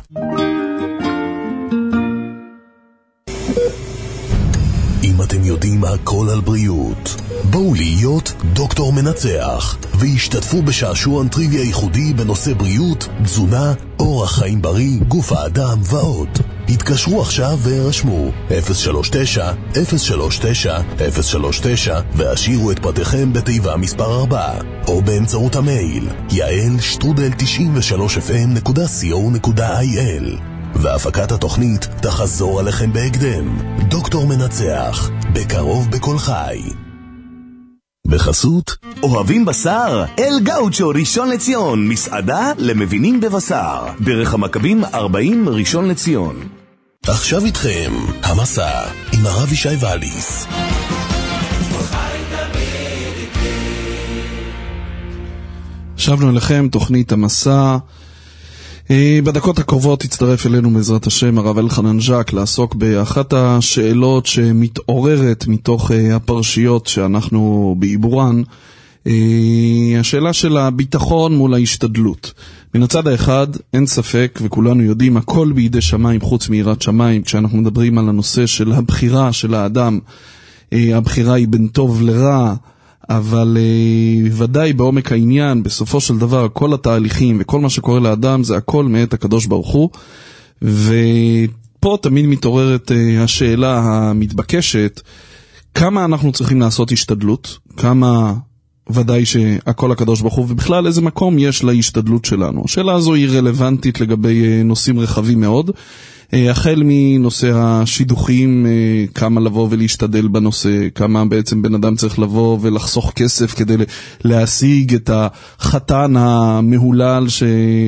אם אתם יודעים הכל על בריאות, בואו להיות דוקטור מנצח והשתתפו בשעשועון טריוויה ייחודי בנושא בריאות, תזונה, אורח חיים בריא, גוף האדם ועוד. התקשרו עכשיו והרשמו אפס שלוש תשע אפס שלוש תשע אפס שלוש תשע והשאירו את פרטיכם בתיבה מספר ארבע, או באמצעות המייל יעל שטרודל תשעים ושלוש אף אם נקודה סי או נקודה איי אל. והפקת התוכנית תחזור עליכם בהקדם. דוקטור מנצח, בקרוב בכל חי. בחסות אוהבים בשר? אל גאוצ'ו ראשון לציון, מסעדה למבינים בבשר, דרך המכבים ארבעים ראשון לציון. עכשיו איתכם המסע עם הרב ישי ואליס. שבנו אליכם תוכנית המסע. בדקות הקרובות יצטרף אלינו בעזרת השם הרב אלחנן ז'ק לעסוק באחת השאלות שמתעוררת מתוך הפרשיות שאנחנו בעיבורן, השאלה של הביטחון מול ההשתדלות. מן הצד האחד אין ספק וכולנו יודעים הכל בידי שמיים חוץ מיראת שמיים. כשאנחנו מדברים על הנושא של הבחירה של האדם, הבחירה היא בין טוב לרע, אבל uh, ודאי בעומק העניין, בסופו של דבר, כל התהליכים וכל מה שקורה לאדם, זה הכל מאת הקדוש ברוך הוא, ופה תמיד מתעוררת uh, השאלה המתבקשת, כמה אנחנו צריכים לעשות השתדלות, כמה ודאי שהכל הקדוש ברוך הוא, ובכלל איזה מקום יש להשתדלות שלנו. השאלה הזו היא רלוונטית לגבי uh, נושאים רחבים מאוד, החל מנושא השידוכים, כמה לבוא ולהשתדל בנושא, כמה בעצם בן אדם צריך לבוא ולחסוך כסף כדי להשיג את החתן המהולל ש...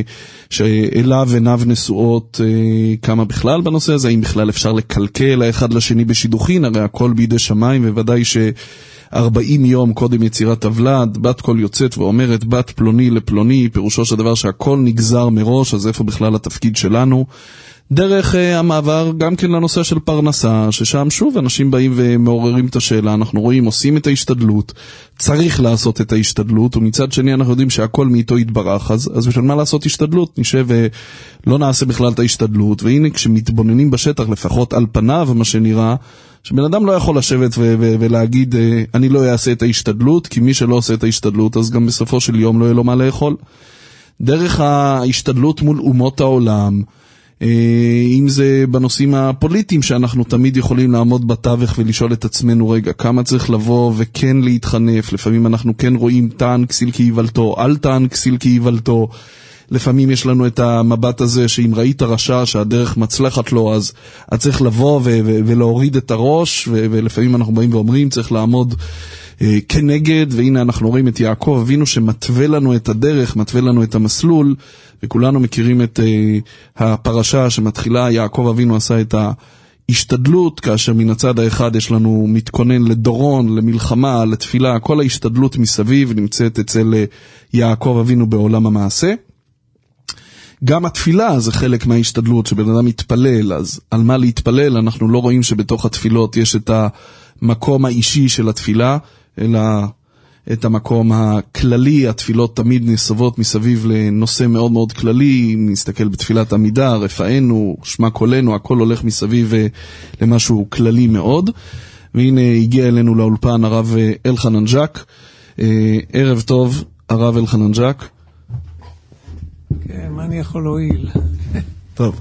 שאליו עיניו נשואות, כמה בכלל בנושא הזה, האם בכלל אפשר לקלקל האחד לשני בשידוכין, הרי הכל בידי שמיים, וודאי ש... ארבעים יום קודם יצירת הוולד, בת כל יוצאת ואומרת בת פלוני לפלוני, פירושו של דבר שהכל נגזר מראש, אז איפה בכלל התפקיד שלנו? דרך uh, המעבר גם כן לנושא של פרנסה, ששם שוב אנשים באים ומעוררים את השאלה, אנחנו רואים, עושים את ההשתדלות, צריך לעשות את ההשתדלות, ומצד שני אנחנו יודעים שהכל מאיתו יתברך, אז, אז בשביל מה לעשות השתדלות? נשב ולא נעשה בכלל את ההשתדלות, והנה כשמתבוננים בשטח, לפחות על פניו מה שנראה, שבן אדם לא יכול לשבת ו- ו- ולהגיד, אני לא אעשה את ההשתדלות, כי מי שלא עושה את ההשתדלות, אז גם בסופו של יום לא יהיה לו מה לאכול. דרך ההשתדלות מול אומות העולם, אם זה בנושאים הפוליטיים שאנחנו תמיד יכולים לעמוד בתווך ולשאול את עצמנו רגע כמה צריך לבוא וכן להתחנף, לפעמים אנחנו כן רואים טען כסיל כיוולתו, אל טען כסיל כיוולתו, לפעמים יש לנו את המבט הזה שאם ראית רשע שהדרך מצלחת לו אז את צריך לבוא ו- ו- ולהוריד את הראש, ו- ולפעמים אנחנו באים ואומרים צריך לעמוד אה, כנגד, והנה אנחנו רואים את יעקב אבינו שמתווה לנו את הדרך, מתווה לנו את המסלול, וכולנו מכירים את אה, הפרשה שמתחילה, יעקב אבינו עשה את ההשתדלות, כאשר מן הצד האחד יש לנו מתכונן לדורון, למלחמה, לתפילה, כל ההשתדלות מסביב נמצאת אצל אה, יעקב אבינו בעולם המעשה. גם התפילה זה חלק מההשתדלות, שבן אדם מתפלל, אז על מה להתפלל? אנחנו לא רואים שבתוך התפילות יש את המקום האישי של התפילה, אלא את המקום הכללי. התפילות תמיד נסבות מסביב לנושא מאוד מאוד כללי, נסתכל בתפילת עמידה, רפאנו, שמע קולנו, הכל הולך מסביב למשהו כללי מאוד. והנה הגיע אלינו לאולפן הרב אלחנן ז'ק. ערב טוב, הרב אלחנן ז'ק. כן, מה אני יכול להועיל? טוב,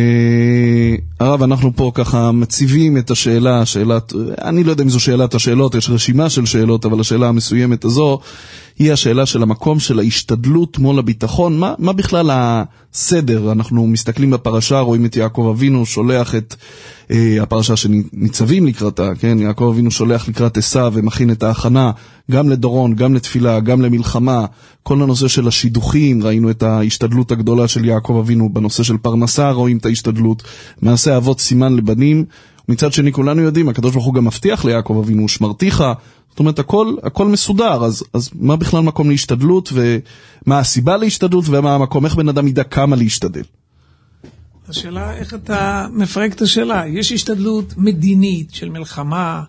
הרב, אנחנו פה ככה מציבים את השאלה, שאלת, אני לא יודע אם זו שאלת השאלות, יש רשימה של שאלות, אבל השאלה המסוימת הזו היא השאלה של המקום של ההשתדלות מול הביטחון. מה, מה בכלל הסדר? אנחנו מסתכלים בפרשה, רואים את יעקב אבינו שולח את אה, הפרשה שניצבים לקראתה, כן? יעקב אבינו שולח לקראת עשיו ומכין את ההכנה גם לדורון, גם לתפילה, גם למלחמה. כל הנושא של השידוכים, ראינו את ההשתדלות הגדולה של יעקב אבינו בנושא של פרנסה, רואים את ההשתדלות, מעשה אבות סימן לבנים. מצד שני כולנו יודעים, הקדוש ברוך הוא גם מבטיח ליעקב אבינו, שמרתיך, זאת אומרת, הכל, הכל מסודר, אז, אז מה בכלל מקום להשתדלות, ומה הסיבה להשתדלות, ומה המקום, איך בן אדם ידע כמה להשתדל? השאלה, איך אתה מפרק את השאלה? יש השתדלות מדינית של מלחמה,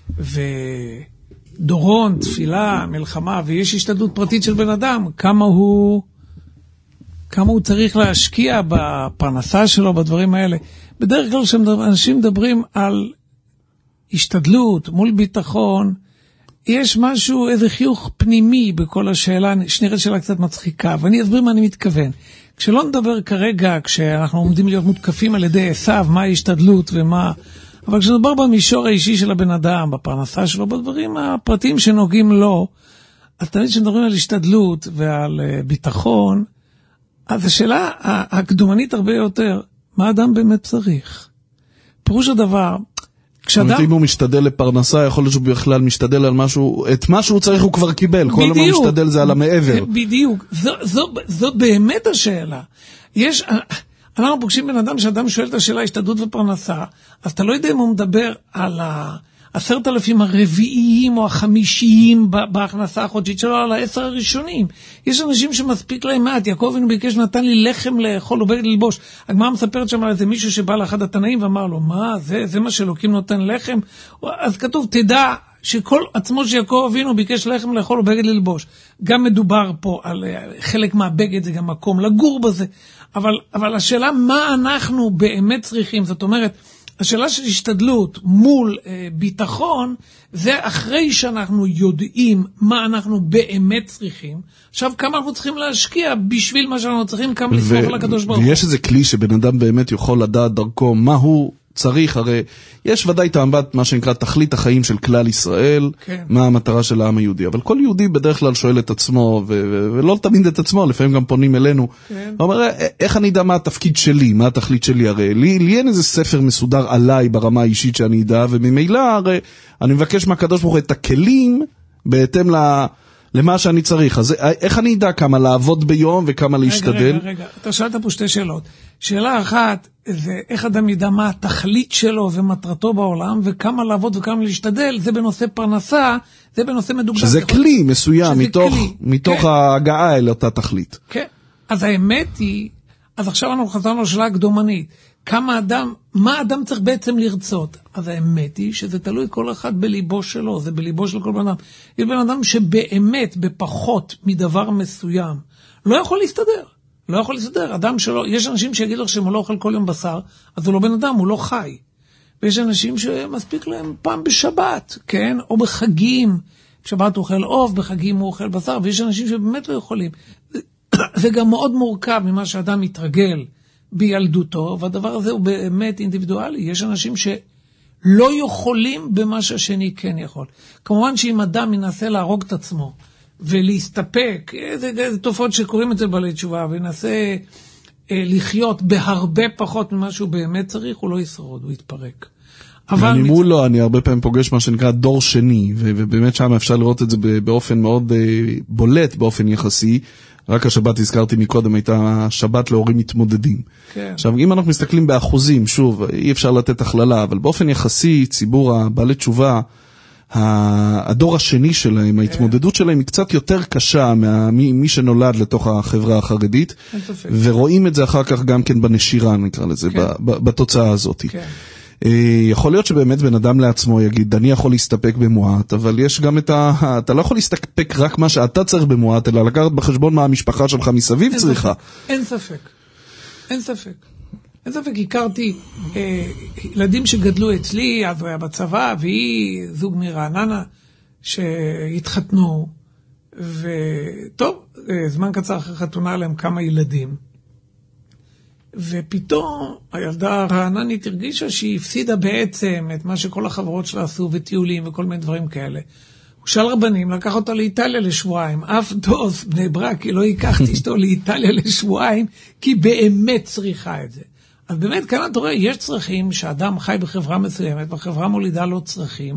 ודורון, תפילה, מלחמה, ויש השתדלות פרטית של בן אדם, כמה הוא, כמה הוא צריך להשקיע בפרנסה שלו, בדברים האלה. בדרך כלל כשאנשים מדברים על השתדלות מול ביטחון, יש משהו, איזה חיוך פנימי בכל השאלה, שנראית שאלה קצת מצחיקה, ואני אסביר מה אני מתכוון. כשלא נדבר כרגע, כשאנחנו עומדים להיות מותקפים על ידי עשיו, מה ההשתדלות ומה, אבל כשנדבר במישור האישי של הבן אדם, בפרנסה שלו, בדברים הפרטיים שנוגעים לו, אז תמיד כשמדברים על השתדלות ועל ביטחון, אז השאלה הקדומנית הרבה יותר, מה אדם באמת צריך? פירוש הדבר, כשאדם... אם הוא משתדל לפרנסה, יכול להיות שהוא בכלל משתדל על משהו, את מה שהוא צריך הוא כבר קיבל, כל מה הוא משתדל זה על המעבר. בדיוק, זו, זו, זו באמת השאלה. יש, אנחנו פוגשים בן אדם, שאדם שואל את השאלה, השתדלות ופרנסה, אז אתה לא יודע אם הוא מדבר על העשרת אלפים הרביעיים או החמישיים בהכנסה החודשית שלו, על העשר הראשונים. יש אנשים שמספיק להם מעט, יעקב אבינו ביקש נתן לי לחם לאכול ובגד ללבוש. הגמרא מספרת שם על איזה מישהו שבא לאחד התנאים ואמר לו, מה, זה, זה מה שאלוקים נותן לחם? אז כתוב, תדע שכל עצמו שיעקב אבינו ביקש לחם לאכול ובגד ללבוש. גם מדובר פה על חלק מהבגד, זה גם מקום לגור בזה. אבל, אבל השאלה, מה אנחנו באמת צריכים? זאת אומרת, השאלה של השתדלות מול אה, ביטחון, זה אחרי שאנחנו יודעים מה אנחנו באמת צריכים. עכשיו, כמה אנחנו צריכים להשקיע בשביל מה שאנחנו צריכים, כמה לסמוך על הקדוש ברוך הוא. ויש איזה כלי שבן אדם באמת יכול לדעת דרכו מה הוא צריך, הרי יש ודאי תאמת מה שנקרא תכלית החיים של כלל ישראל, כן. מה המטרה של העם היהודי, אבל כל יהודי בדרך כלל שואל את עצמו, ו- ו- ולא תמיד את עצמו, לפעמים גם פונים אלינו, כן. ואומר, איך אני אדע מה התפקיד שלי, מה התכלית שלי, הרי לי, לי אין איזה ספר מסודר עליי ברמה האישית שאני אדע, וממילא הרי אני מבקש מהקדוש ברוך הוא את הכלים, בהתאם ל... למה שאני צריך. אז איך אני אדע כמה לעבוד ביום וכמה להשתדל? רגע, רגע, רגע. אתה שאלת פה שתי שאלות. שאלה אחת, זה איך אדם ידע מה התכלית שלו ומטרתו בעולם, וכמה לעבוד וכמה להשתדל, זה בנושא פרנסה, זה בנושא מדוגדל. שזה כלי מסוים, מתוך, כלי. מתוך כן. ההגעה אל אותה תכלית. כן. אז האמת היא, אז עכשיו אנחנו חזרנו לשאלה הקדומנית. כמה אדם, מה אדם צריך בעצם לרצות? אז האמת היא שזה תלוי כל אחד בליבו שלו, זה בליבו של כל בן אדם. יש בן אדם שבאמת בפחות מדבר מסוים לא יכול להסתדר, לא יכול להסתדר. אדם שלא, יש אנשים שיגיד לך שהם לא אוכל כל יום בשר, אז הוא לא בן אדם, הוא לא חי. ויש אנשים שמספיק להם פעם בשבת, כן? או בחגים. בשבת הוא אוכל עוף, בחגים הוא אוכל בשר, ויש אנשים שבאמת לא יכולים. זה גם מאוד מורכב ממה שאדם מתרגל בילדותו, והדבר הזה הוא באמת אינדיבידואלי. יש אנשים שלא יכולים במה שהשני כן יכול. כמובן שאם אדם ינסה להרוג את עצמו ולהסתפק, זה, זה תופעות שקוראים את זה בעלי תשובה, וינסה אה, לחיות בהרבה פחות ממה שהוא באמת צריך, הוא לא ישרוד, הוא יתפרק. אני מצ... מול לו, אני הרבה פעמים פוגש מה שנקרא דור שני, ו- ובאמת שם אפשר לראות את זה באופן מאוד אה, בולט, באופן יחסי. רק השבת הזכרתי מקודם, הייתה שבת להורים מתמודדים. כן. עכשיו, אם אנחנו מסתכלים באחוזים, שוב, אי אפשר לתת הכללה, אבל באופן יחסי, ציבור הבעלי תשובה, הדור השני שלהם, ההתמודדות שלהם היא קצת יותר קשה ממי שנולד לתוך החברה החרדית, ורואים את זה אחר כך גם כן בנשירה, נקרא לזה, בתוצאה הזאת. יכול להיות שבאמת בן אדם לעצמו יגיד, אני יכול להסתפק במועט, אבל יש גם את ה... אתה לא יכול להסתפק רק מה שאתה צריך במועט, אלא לקחת בחשבון מה המשפחה שלך מסביב צריכה. אין ספק, אין ספק. אין ספק, הכרתי אה, ילדים שגדלו אצלי, אז הוא היה בצבא, והיא זוג מרעננה שהתחתנו, וטוב, אה, זמן קצר אחרי חתונה להם כמה ילדים, ופתאום הילדה הרעננית הרגישה שהיא הפסידה בעצם את מה שכל החברות שלה עשו, וטיולים וכל מיני דברים כאלה. הוא שאל רבנים, לקח אותה לאיטליה לשבועיים, אף דוס בני ברק, כי לא ייקח אשתו לאיטליה לשבועיים, כי באמת צריכה את זה. אז באמת, כאן אתה רואה, יש צרכים שאדם חי בחברה מסוימת, בחברה מולידה לו צרכים,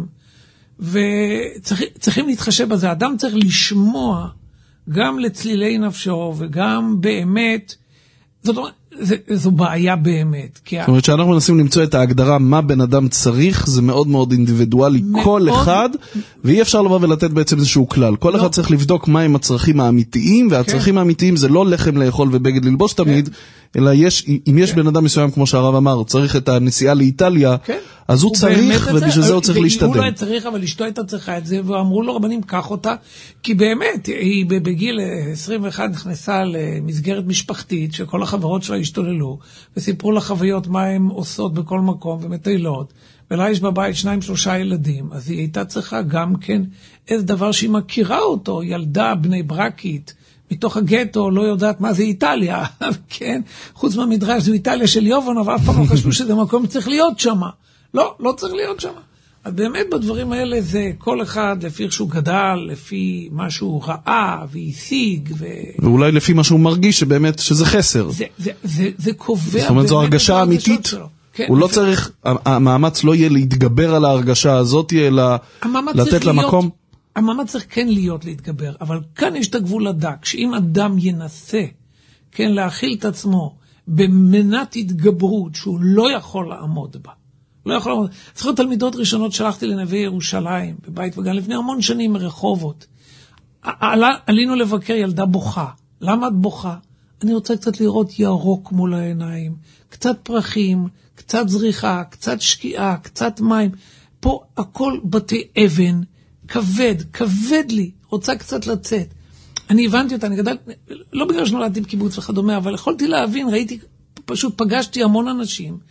וצריכים להתחשב בזה. אדם צריך לשמוע גם לצלילי נפשו, וגם באמת, זאת אומרת, זה, זו בעיה באמת. זאת אומרת, שאנחנו מנסים למצוא את ההגדרה מה בן אדם צריך, זה מאוד מאוד אינדיבידואלי, מאוד... כל אחד, ואי אפשר לבוא ולתת בעצם איזשהו כלל. כל לא. אחד צריך לבדוק מהם הצרכים האמיתיים, והצרכים כן. האמיתיים זה לא לחם לאכול ובגד ללבוש תמיד, כן. אלא יש, אם יש כן. בן אדם מסוים, כמו שהרב אמר, צריך את הנסיעה לאיטליה, כן. אז הוא, הוא צריך, ובשביל זה הוא צריך להשתדל. הוא לא צריך, אבל אשתו הייתה צריכה את זה, ואמרו לו רבנים, קח אותה, כי באמת, היא בגיל עשרים ואחת נכנסה למסגרת משפחתית, שכל החברות שלה השתוללו, וסיפרו לה חוויות מה הן עושות בכל מקום, ומטיילות, ולה יש בבית שניים, שלושה ילדים, אז היא הייתה צריכה גם כן איזה דבר שהיא מכירה אותו, ילדה בני ברקית, מתוך הגטו לא יודעת מה זה איטליה, כן? חוץ מהמדרש זה איטליה של יובון, אבל אף פעם לא חשבו שזה מקום צריך להיות שם. לא, לא צריך להיות שם. אז באמת בדברים האלה זה כל אחד לפי איך שהוא גדל, לפי מה שהוא ראה והשיג. ו... ואולי לפי מה שהוא מרגיש שבאמת שזה חסר. זה, זה, זה, זה קובע. זאת אומרת, זו הרגשה אמיתית. כן, הוא לא צריך, המאמץ לא יהיה להתגבר על ההרגשה הזאת, אלא לתת לה מקום. המאמץ צריך כן להיות להתגבר, אבל כאן יש את הגבול הדק, שאם אדם ינסה, כן, להכיל את עצמו במנת התגברות שהוא לא יכול לעמוד בה. לא יכול לעמוד. זכות תלמידות ראשונות שלחתי לנווה ירושלים, בבית וגן, לפני המון שנים מרחובות. עלה, עלינו לבקר ילדה בוכה. למה את בוכה? אני רוצה קצת לראות ירוק מול העיניים, קצת פרחים, קצת זריחה, קצת שקיעה, קצת מים. פה הכל בתי אבן, כבד, כבד לי, רוצה קצת לצאת. אני הבנתי אותה, אני גדל, לא בגלל שנולדתי בקיבוץ וכדומה, אבל יכולתי להבין, ראיתי, פשוט פגשתי המון אנשים,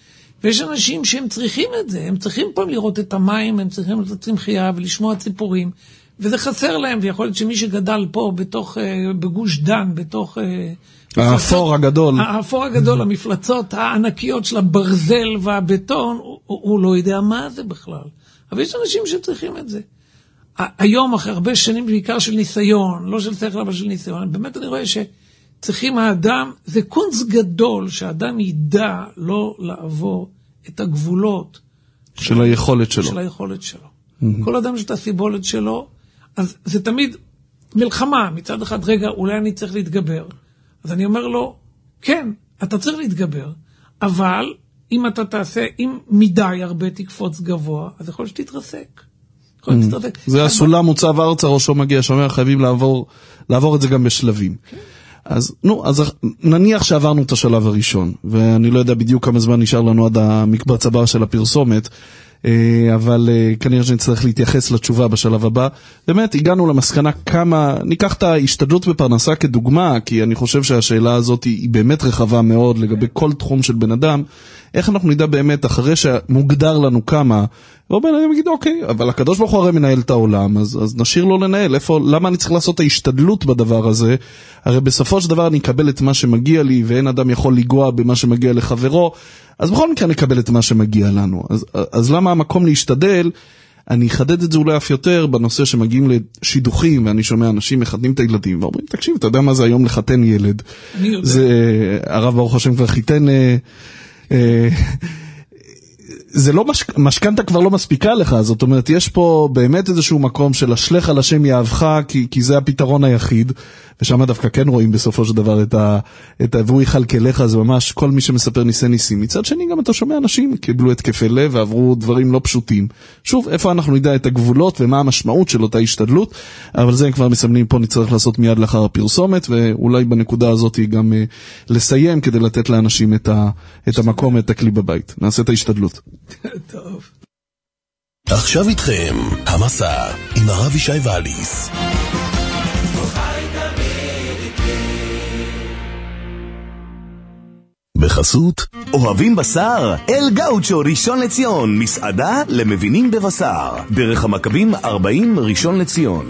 ויש אנשים שהם צריכים את זה, הם צריכים פעם לראות את המים, הם צריכים את הצמחייה ולשמוע ציפורים, וזה חסר להם, ויכול להיות שמי שגדל פה בתוך, בגוש דן, בתוך... האפור הגדול. האפור הגדול, המפלצות הענקיות של הברזל והבטון, הוא, הוא לא יודע מה זה בכלל. אבל יש אנשים שצריכים את זה. היום, אחרי הרבה שנים, בעיקר של ניסיון, לא של שכל, אבל של ניסיון, באמת אני רואה שצריכים האדם, זה קונץ גדול שהאדם ידע לא לעבור את הגבולות של היכולת שלו. של היכולת שלו. Mm-hmm. כל אדם יש את הסיבולת שלו, אז זה תמיד מלחמה. מצד אחד, רגע, אולי אני צריך להתגבר. אז אני אומר לו, כן, אתה צריך להתגבר, אבל אם אתה תעשה, אם מדי הרבה תקפוץ גבוה, אז יכול שתתרסק. זה הסולם מוצב ארצה, ראשו מגיע, שאומר, חייבים לעבור, לעבור את זה גם בשלבים. אז, נו, אז נניח שעברנו את השלב הראשון, ואני לא יודע בדיוק כמה זמן נשאר לנו עד המקבץ הבא של הפרסומת, אבל כנראה שנצטרך להתייחס לתשובה בשלב הבא. באמת, הגענו למסקנה כמה, ניקח את ההשתדלות בפרנסה כדוגמה, כי אני חושב שהשאלה הזאת היא באמת רחבה מאוד לגבי כל תחום של בן אדם. איך אנחנו נדע באמת, אחרי שמוגדר לנו כמה, ובן אדם יגיד, אוקיי, אבל הקדוש ברוך הוא הרי מנהל את העולם, אז, אז נשאיר לו לנהל. איפה, למה אני צריך לעשות את ההשתדלות בדבר הזה? הרי בסופו של דבר אני אקבל את מה שמגיע לי, ואין אדם יכול לגוע במה שמגיע לחברו, אז בכל מקרה נקבל את מה שמגיע לנו. אז, אז למה המקום להשתדל? אני אחדד את זה אולי אף יותר בנושא שמגיעים לשידוכים, ואני שומע אנשים מחתנים את הילדים, ואומרים, תקשיב, אתה יודע מה זה היום לחתן ילד? אני יודע. זה, הרב ברוך השם כבר חיתן... אה, אה, זה לא, משכנתה כבר לא מספיקה לך, זאת אומרת, יש פה באמת איזשהו מקום של השלך על השם יאהבך, כי, כי זה הפתרון היחיד, ושם דווקא כן רואים בסופו של דבר את ה... את ה... והוא יחלקלך, זה ממש כל מי שמספר ניסי ניסים. מצד שני גם אתה שומע אנשים קיבלו התקפי לב ועברו דברים לא פשוטים. שוב, איפה אנחנו נדע את הגבולות ומה המשמעות של אותה השתדלות, אבל זה כבר מסמנים פה נצטרך לעשות מיד לאחר הפרסומת, ואולי בנקודה הזאת גם uh, לסיים כדי לתת לאנשים את, ה... את המקום, את הכלי בבית. נעשה את ההשתדלות. טוב. עכשיו איתכם, המסע עם הרב ישי ואליס. בחסות אוהבים בשר? אל גאוצ'ו ראשון לציון, מסעדה למבינים בבשר, דרך המכבים ארבעים ראשון לציון.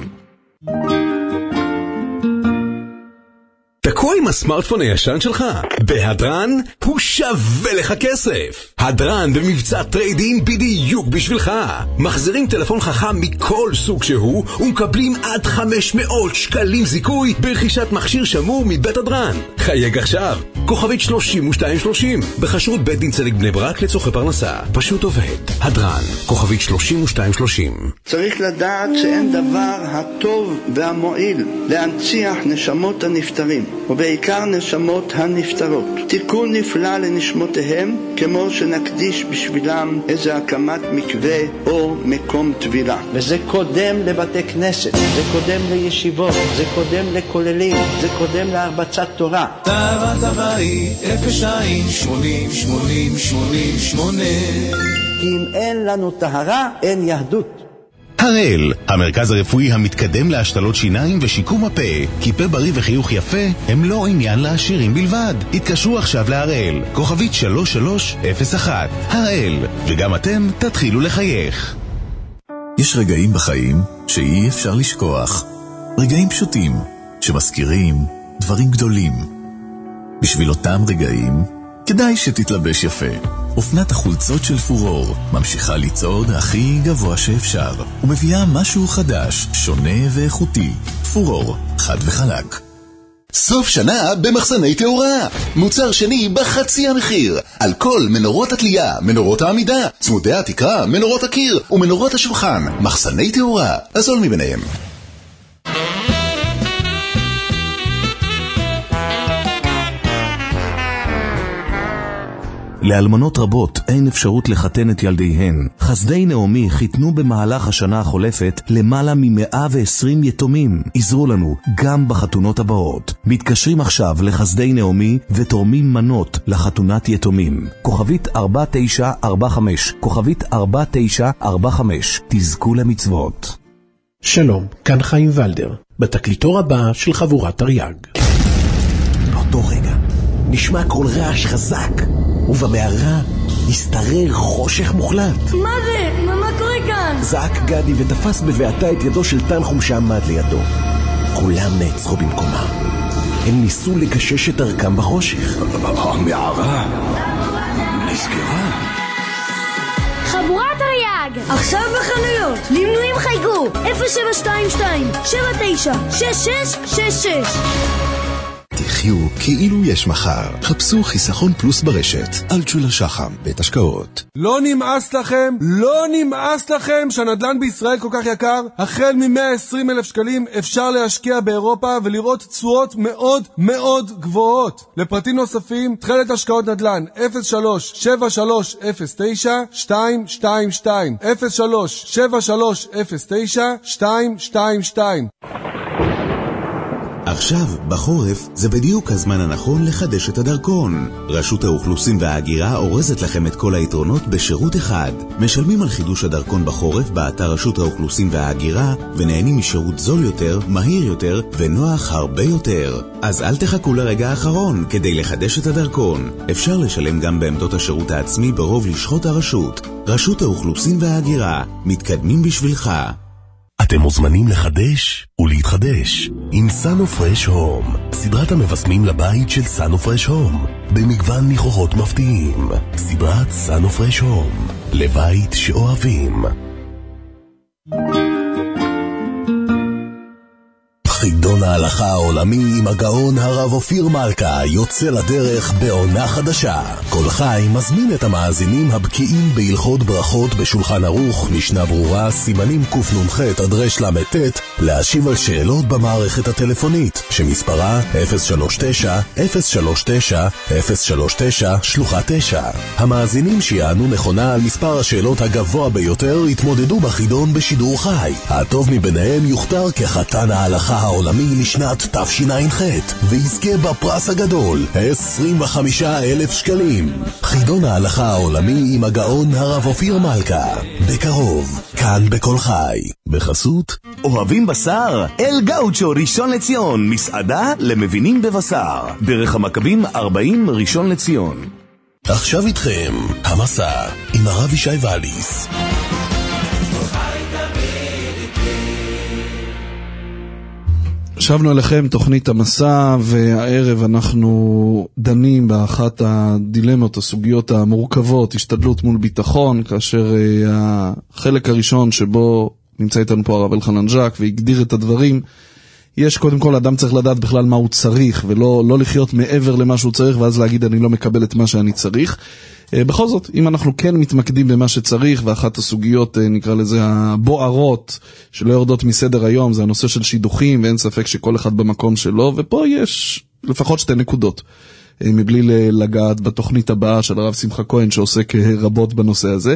תקוע עם הסמארטפון הישן שלך? בהדרן הוא שווה לך כסף. הדרן במבצע טריידין בדיוק בשבילך. מחזירים טלפון חכם מכל סוג שהוא ומקבלים עד חמש מאות שקלים זיכוי ברכישת מכשיר שמור מבית הדרן. חייג עכשיו, כוכבית שלושים ושתיים שלושים, בחשרות בית דין צדק בני ברק לצורכי פרנסה. פשוט עובד. הדרן, כוכבית שלושים ושתיים שלושים. צריך לדעת שאין דבר הטוב והמועיל להנציח נשמות הנפטרים, ובעיקר נשמות הנפטרות. תיקון נפלא לנשמותיהם, כמו שנקדיש בשבילם איזה הקמת מקווה או מקום טבילה. וזה קודם לבתי כנסת, זה קודם לישיבות, זה קודם לכוללים, זה קודם להרבצת תורה. טרה טבעי, אפס שתיים שמונים שמונים שמונים שמונה. כי אם אין לנו טהרה, אין יהדות. הראל, המרכז הרפואי המתקדם להשתלות שיניים ושיקום הפה, כי פה בריא וחיוך יפה הם לא עניין לעשירים בלבד. התקשרו עכשיו להראל, כוכבית שלוש שלוש אפס אחת. הראל, וגם אתם תתחילו לחייך. יש רגעים בחיים שאי אפשר לשכוח. רגעים פשוטים שמזכירים דברים גדולים. בשביל אותם רגעים כדאי שתתלבש יפה. אופנת החולצות של פורור ממשיכה לצעוד הכי גבוה שאפשר ומביאה משהו חדש, שונה ואיכותי. פורור, חד וחלק. סוף שנה במחסני תאורה. מוצר שני בחצי המחיר. על כל מנורות התלייה, מנורות העמידה, צמודי התקרה, מנורות הקיר ומנורות השולחן. מחסני תאורה, הזול מביניהם. לאלמנות רבות אין אפשרות לחתן את ילדיהן. חסדי נעמי חיתנו במהלך השנה החולפת למעלה מ-מאה ועשרים יתומים. עזרו לנו גם בחתונות הבאות. מתקשרים עכשיו לחסדי נעמי ותורמים מנות לחתונת יתומים. כוכבית ארבע תשע ארבע חמש, כוכבית ארבע תשע ארבע חמש. תזכו למצוות. שלום, כאן חיים ולדר, בתקליטור הבא של חבורת תרי"ג. באותו רגע נשמע קול רעש חזק, ובמערה השתרר חושך מוחלט. מה זה? מה, מה קורה כאן? זעק גדי ותפס בבעתה את ידו של תנחום שעמד לידו. כולם נעצרו במקומם. הם ניסו לקשש את דרכם בחושך. המערה נסגרה. חבורת אריאג, עכשיו בחנויות, למנויים חייגו אפס שבע שתיים שתיים שבע תשע שש שש שש שש. תחיו כאילו יש מחר. חפשו חיסכון פלוס ברשת. אלטשולר שחם, בית השקעות. לא נמאס לכם? לא נמאס לכם שהנדל"ן בישראל כל כך יקר? החל מ-מאה ועשרים אלף שקלים אפשר להשקיע באירופה ולראות תשואות מאוד מאוד גבוהות. לפרטים נוספים, תחילת השקעות נדל"ן אפס שלוש שבע שלוש אפס תשע שתיים שתיים שתיים אפס שלוש שבע שלוש אפס תשע שתיים שתיים שתיים. עכשיו, בחורף, זה בדיוק הזמן הנכון לחדש את הדרכון. רשות האוכלוסין וההגירה אורזת לכם את כל היתרונות בשירות אחד. משלמים על חידוש הדרכון בחורף באתר רשות האוכלוסין וההגירה, ונהנים משירות זול יותר, מהיר יותר, ונוח הרבה יותר. אז אל תחכו לרגע האחרון כדי לחדש את הדרכון. אפשר לשלם גם בעמדות השירות העצמי ברוב לשכות הרשות. רשות האוכלוסין וההגירה, מתקדמים בשבילך. אתם מוזמנים לחדש ולהתחדש עם סנופרש הום, סדרת המבשמים לבית של סנופרש הום, במגוון ניחוחות מפתיעים. סדרת סנופרש הום, לבית שאוהבים. חידון ההלכה העולמי עם הגאון הרב אופיר מלכה יוצא לדרך בעונה חדשה. כל חי מזמין את המאזינים הבקיעים בהלכות ברכות בשולחן ערוך, משנה ברורה, סימנים קנ"ח עד רל"ט, להשיב על שאלות במערכת הטלפונית שמספרה אפס שלוש תשע אפס שלוש תשע אפס שלוש תשע שלוחה תשע. המאזינים שיענו נכונה על מספר השאלות הגבוה ביותר יתמודדו בחידון בשידור חי. הטוב מביניהם יוכתר כחתן ההלכה העולמי לשנת תשע"ח ויזכה בפרס הגדול עשרים וחמישה אלף שקלים. חידון ההלכה העולמי עם הגאון הרב אופיר מלכה, בקרוב כאן בכל חי. בחסות אוהבים בשר? אל גאוצ'ו ראשון לציון, מסעדה למבינים בבשר, דרך המכבים ארבעים ראשון לציון. עכשיו איתכם המסע עם הרב ישי וליס. שבנו אליכם תוכנית המסע, והערב אנחנו דנים באחת הדילמות, הסוגיות המורכבות, השתדלות מול ביטחון, כאשר החלק הראשון שבו נמצא איתנו פה הרב אלחנן ז'ק והגדיר את הדברים, יש קודם כל אדם צריך לדעת בכלל מה הוא צריך, ולא לא לחיות מעבר למה שהוא צריך, ואז להגיד אני לא מקבל את מה שאני צריך. בכל זאת, אם אנחנו כן מתמקדים במה שצריך, ואחת הסוגיות, נקרא לזה הבוערות, שלא יורדות מסדר היום, זה הנושא של שידוכים, ואין ספק שכל אחד במקום שלו, ופה יש לפחות שתי נקודות, מבלי לגעת בתוכנית הבאה של הרב שמחה כהן, שעוסק רבות בנושא הזה.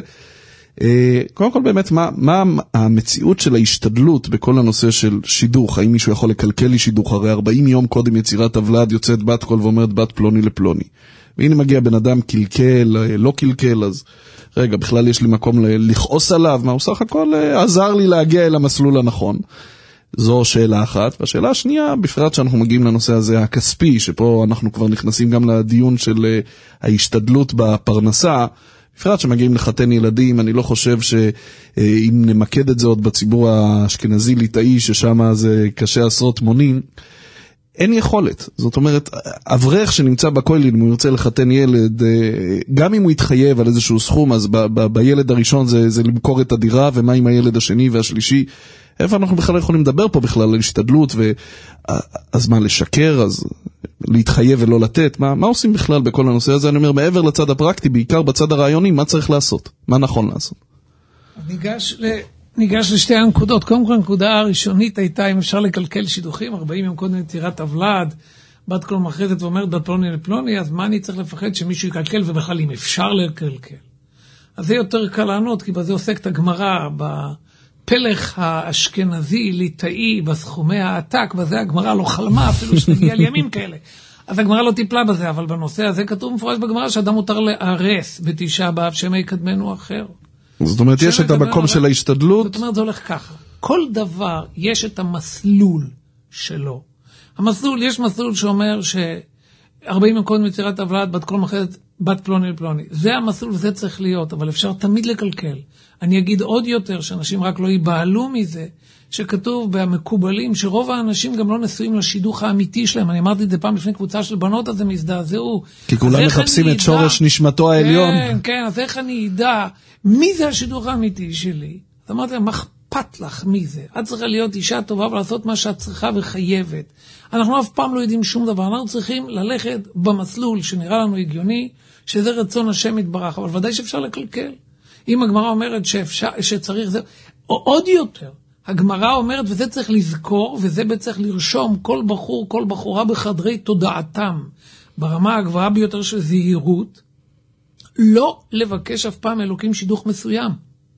קודם כל באמת, מה, מה המציאות של ההשתדלות בכל הנושא של שידוך? האם מישהו יכול לקלקל לי שידוך? הרי ארבעים יום קודם יצירת הוולד יוצאת בת קול ואומרת בת פלוני לפלוני. והנה מגיע בן אדם קלקל, לא קלקל, אז רגע, בכלל יש לי מקום לכעוס עליו, מה הוא סך הכל עזר לי להגיע אל המסלול הנכון. זו שאלה אחת. והשאלה השנייה, בפרט שאנחנו מגיעים לנושא הזה הכספי, שפה אנחנו כבר נכנסים גם לדיון של ההשתדלות בפרנסה, בפרט שמגיעים לחתן ילדים, אני לא חושב שאם נמקד את זה עוד בציבור האשכנזי ליטאי, ששם זה קשה עשרות מונים, אין יכולת. זאת אומרת, אברך שנמצא בכולל, אם הוא ירצה לחתן ילד, גם אם הוא יתחייב על איזשהו סכום, אז ב- ב- בילד הראשון זה, זה למכור את הדירה, ומה עם הילד השני והשלישי? איפה אנחנו בכלל יכולים לדבר פה בכלל על השתדלות, ו... אז מה, לשקר, אז להתחייב ולא לתת? מה, מה עושים בכלל בכל הנושא הזה? אני אומר, מעבר לצד הפרקטי, בעיקר בצד הרעיוני, מה צריך לעשות? מה נכון לעשות? ניגש ל... ניגש לשתי הנקודות. קודם כל, הנקודה הראשונית הייתה אם אפשר לקלקל שידוכים, ארבעים יום קודם יצירת הוולד, בת קול מחרטת ואומרת בת פלוני לפלוני, אז מה אני צריך לפחד שמישהו יקלקל, ובכלל אם אפשר לקלקל? אז זה יותר קל לענות, כי בזה עוסקת הגמרא, בפלח האשכנזי, ליטאי, בסכומי העתק, בזה הגמרא לא חלמה אפילו שנגיע לימים כאלה. אז הגמרא לא טיפלה בזה, אבל בנושא הזה כתוב מפורש בגמרא שאדם מותר להרס בתשעה באב שמא יקדמנו אחר. זאת אומרת, יש את המקום של ההשתדלות. זאת אומרת, זה הולך ככה. כל דבר יש את המסלול שלו. המסלול, יש מסלול שאומר ש-ארבעים יום קודם יצירת הוולד, בת קול מחרטת בת פלוני לפלוני. זה המסלול וזה צריך להיות, אבל אפשר תמיד לקלקל. אני אגיד עוד יותר, שאנשים רק לא ייבהלו מזה, שכתוב במקובלים, שרוב האנשים גם לא נשואים לשידוך האמיתי שלהם. אני אמרתי את זה פעם לפני קבוצה של בנות, אז הם הזדעזעו. כי כולם מחפשים את שורש נשמתו העליון. כן, כן, אז איך אני ידע מי זה השידוך האמיתי שלי? אז אמרתי להם, מה אכפת לך מי זה? את צריכה להיות אישה טובה ולעשות מה שאת צריכה וחייבת. אנחנו אף פעם לא יודעים שום דבר. אנחנו צריכים ללכת במסלול שנראה לנו הגיוני, שזה רצון השם יתברך, אבל ודאי שאפשר לקלקל. אם הגמרא אומרת שאפשר, שצריך זה, או עוד יותר, הגמרא אומרת, וזה צריך לזכור, וזה צריך לרשום כל בחור, כל בחורה בחדרי תודעתם, ברמה הגבוהה ביותר של זהירות, לא לבקש אף פעם אלוקים שידוך מסוים.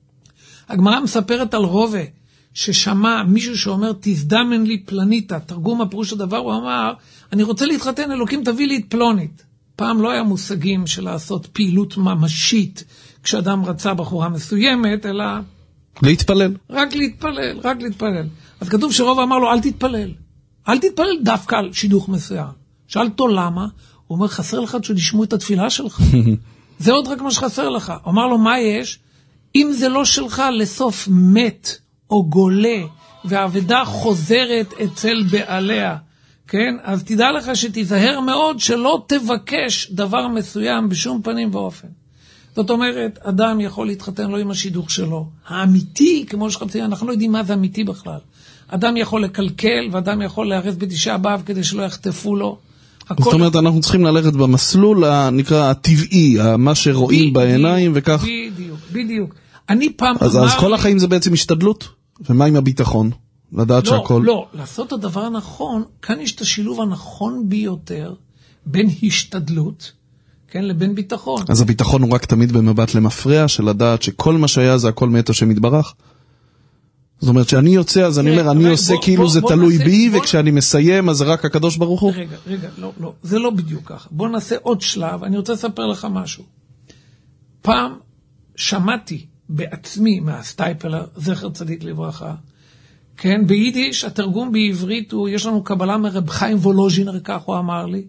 הגמרא מספרת על רובה, ששמע מישהו שאומר, תזדמן לי פלניתה, תרגום הפירוש הדבר, הוא אמר, אני רוצה להתחתן, אלוקים תביא לי את פלונית. פעם לא היה מושגים של לעשות פעילות ממשית, כשאדם רצה בחורה מסוימת, אלא... להתפלל. רק להתפלל, רק להתפלל. אז כתוב שרוב אמר לו, אל תתפלל. אל תתפלל דווקא על שידוך מסוים. שאלתו למה? הוא אומר, חסר לך שלשמעו את התפילה שלך. זה עוד רק מה שחסר לך. הוא אמר לו, מה יש? אם זה לא שלך לסוף מת או גולה, והעבדה חוזרת אצל בעליה, כן? אז תדע לך שתיזהר מאוד שלא תבקש דבר מסוים בשום פנים ואופן. זאת אומרת, אדם יכול להתחתן לא עם השידוך שלו. האמיתי, כמו שחפצים, אנחנו לא יודעים מה זה אמיתי בכלל. אדם יכול לקלקל, ואדם יכול להרס בתשעה באב כדי שלא יחטפו לו. הכל... זאת אומרת, אנחנו צריכים ללכת במסלול, הנקרא הטבעי, מה שרואים בעיניים, וכך... בדיוק, בדיוק. אני פעם אז, אמר... אז כל החיים זה בעצם השתדלות? ומה עם הביטחון? לדעת לא, שהכל... לא, לעשות את הדבר הנכון, כאן יש את השילוב הנכון ביותר, בין השתדלות, כן, לבין ביטחון. אז הביטחון הוא רק תמיד במבט למפרע, של לדעת שכל מה שהיה זה הכל מאת השם יתברך? זאת אומרת, שאני יוצא, אז אני אומר, אני עושה כאילו זה תלוי בי, וכשאני מסיים, אז זה רק הקדוש ברוך הוא? רגע, רגע, לא, לא, זה לא בדיוק ככה. בוא נעשה עוד שלב, אני רוצה לספר לך משהו. פעם שמעתי בעצמי מהסטייפלר, זכר צדיק לברכה, כן, ביידיש, התרגום בעברית הוא, יש לנו קבלה מרב חיים וולוז'ינר, כך הוא אמר לי,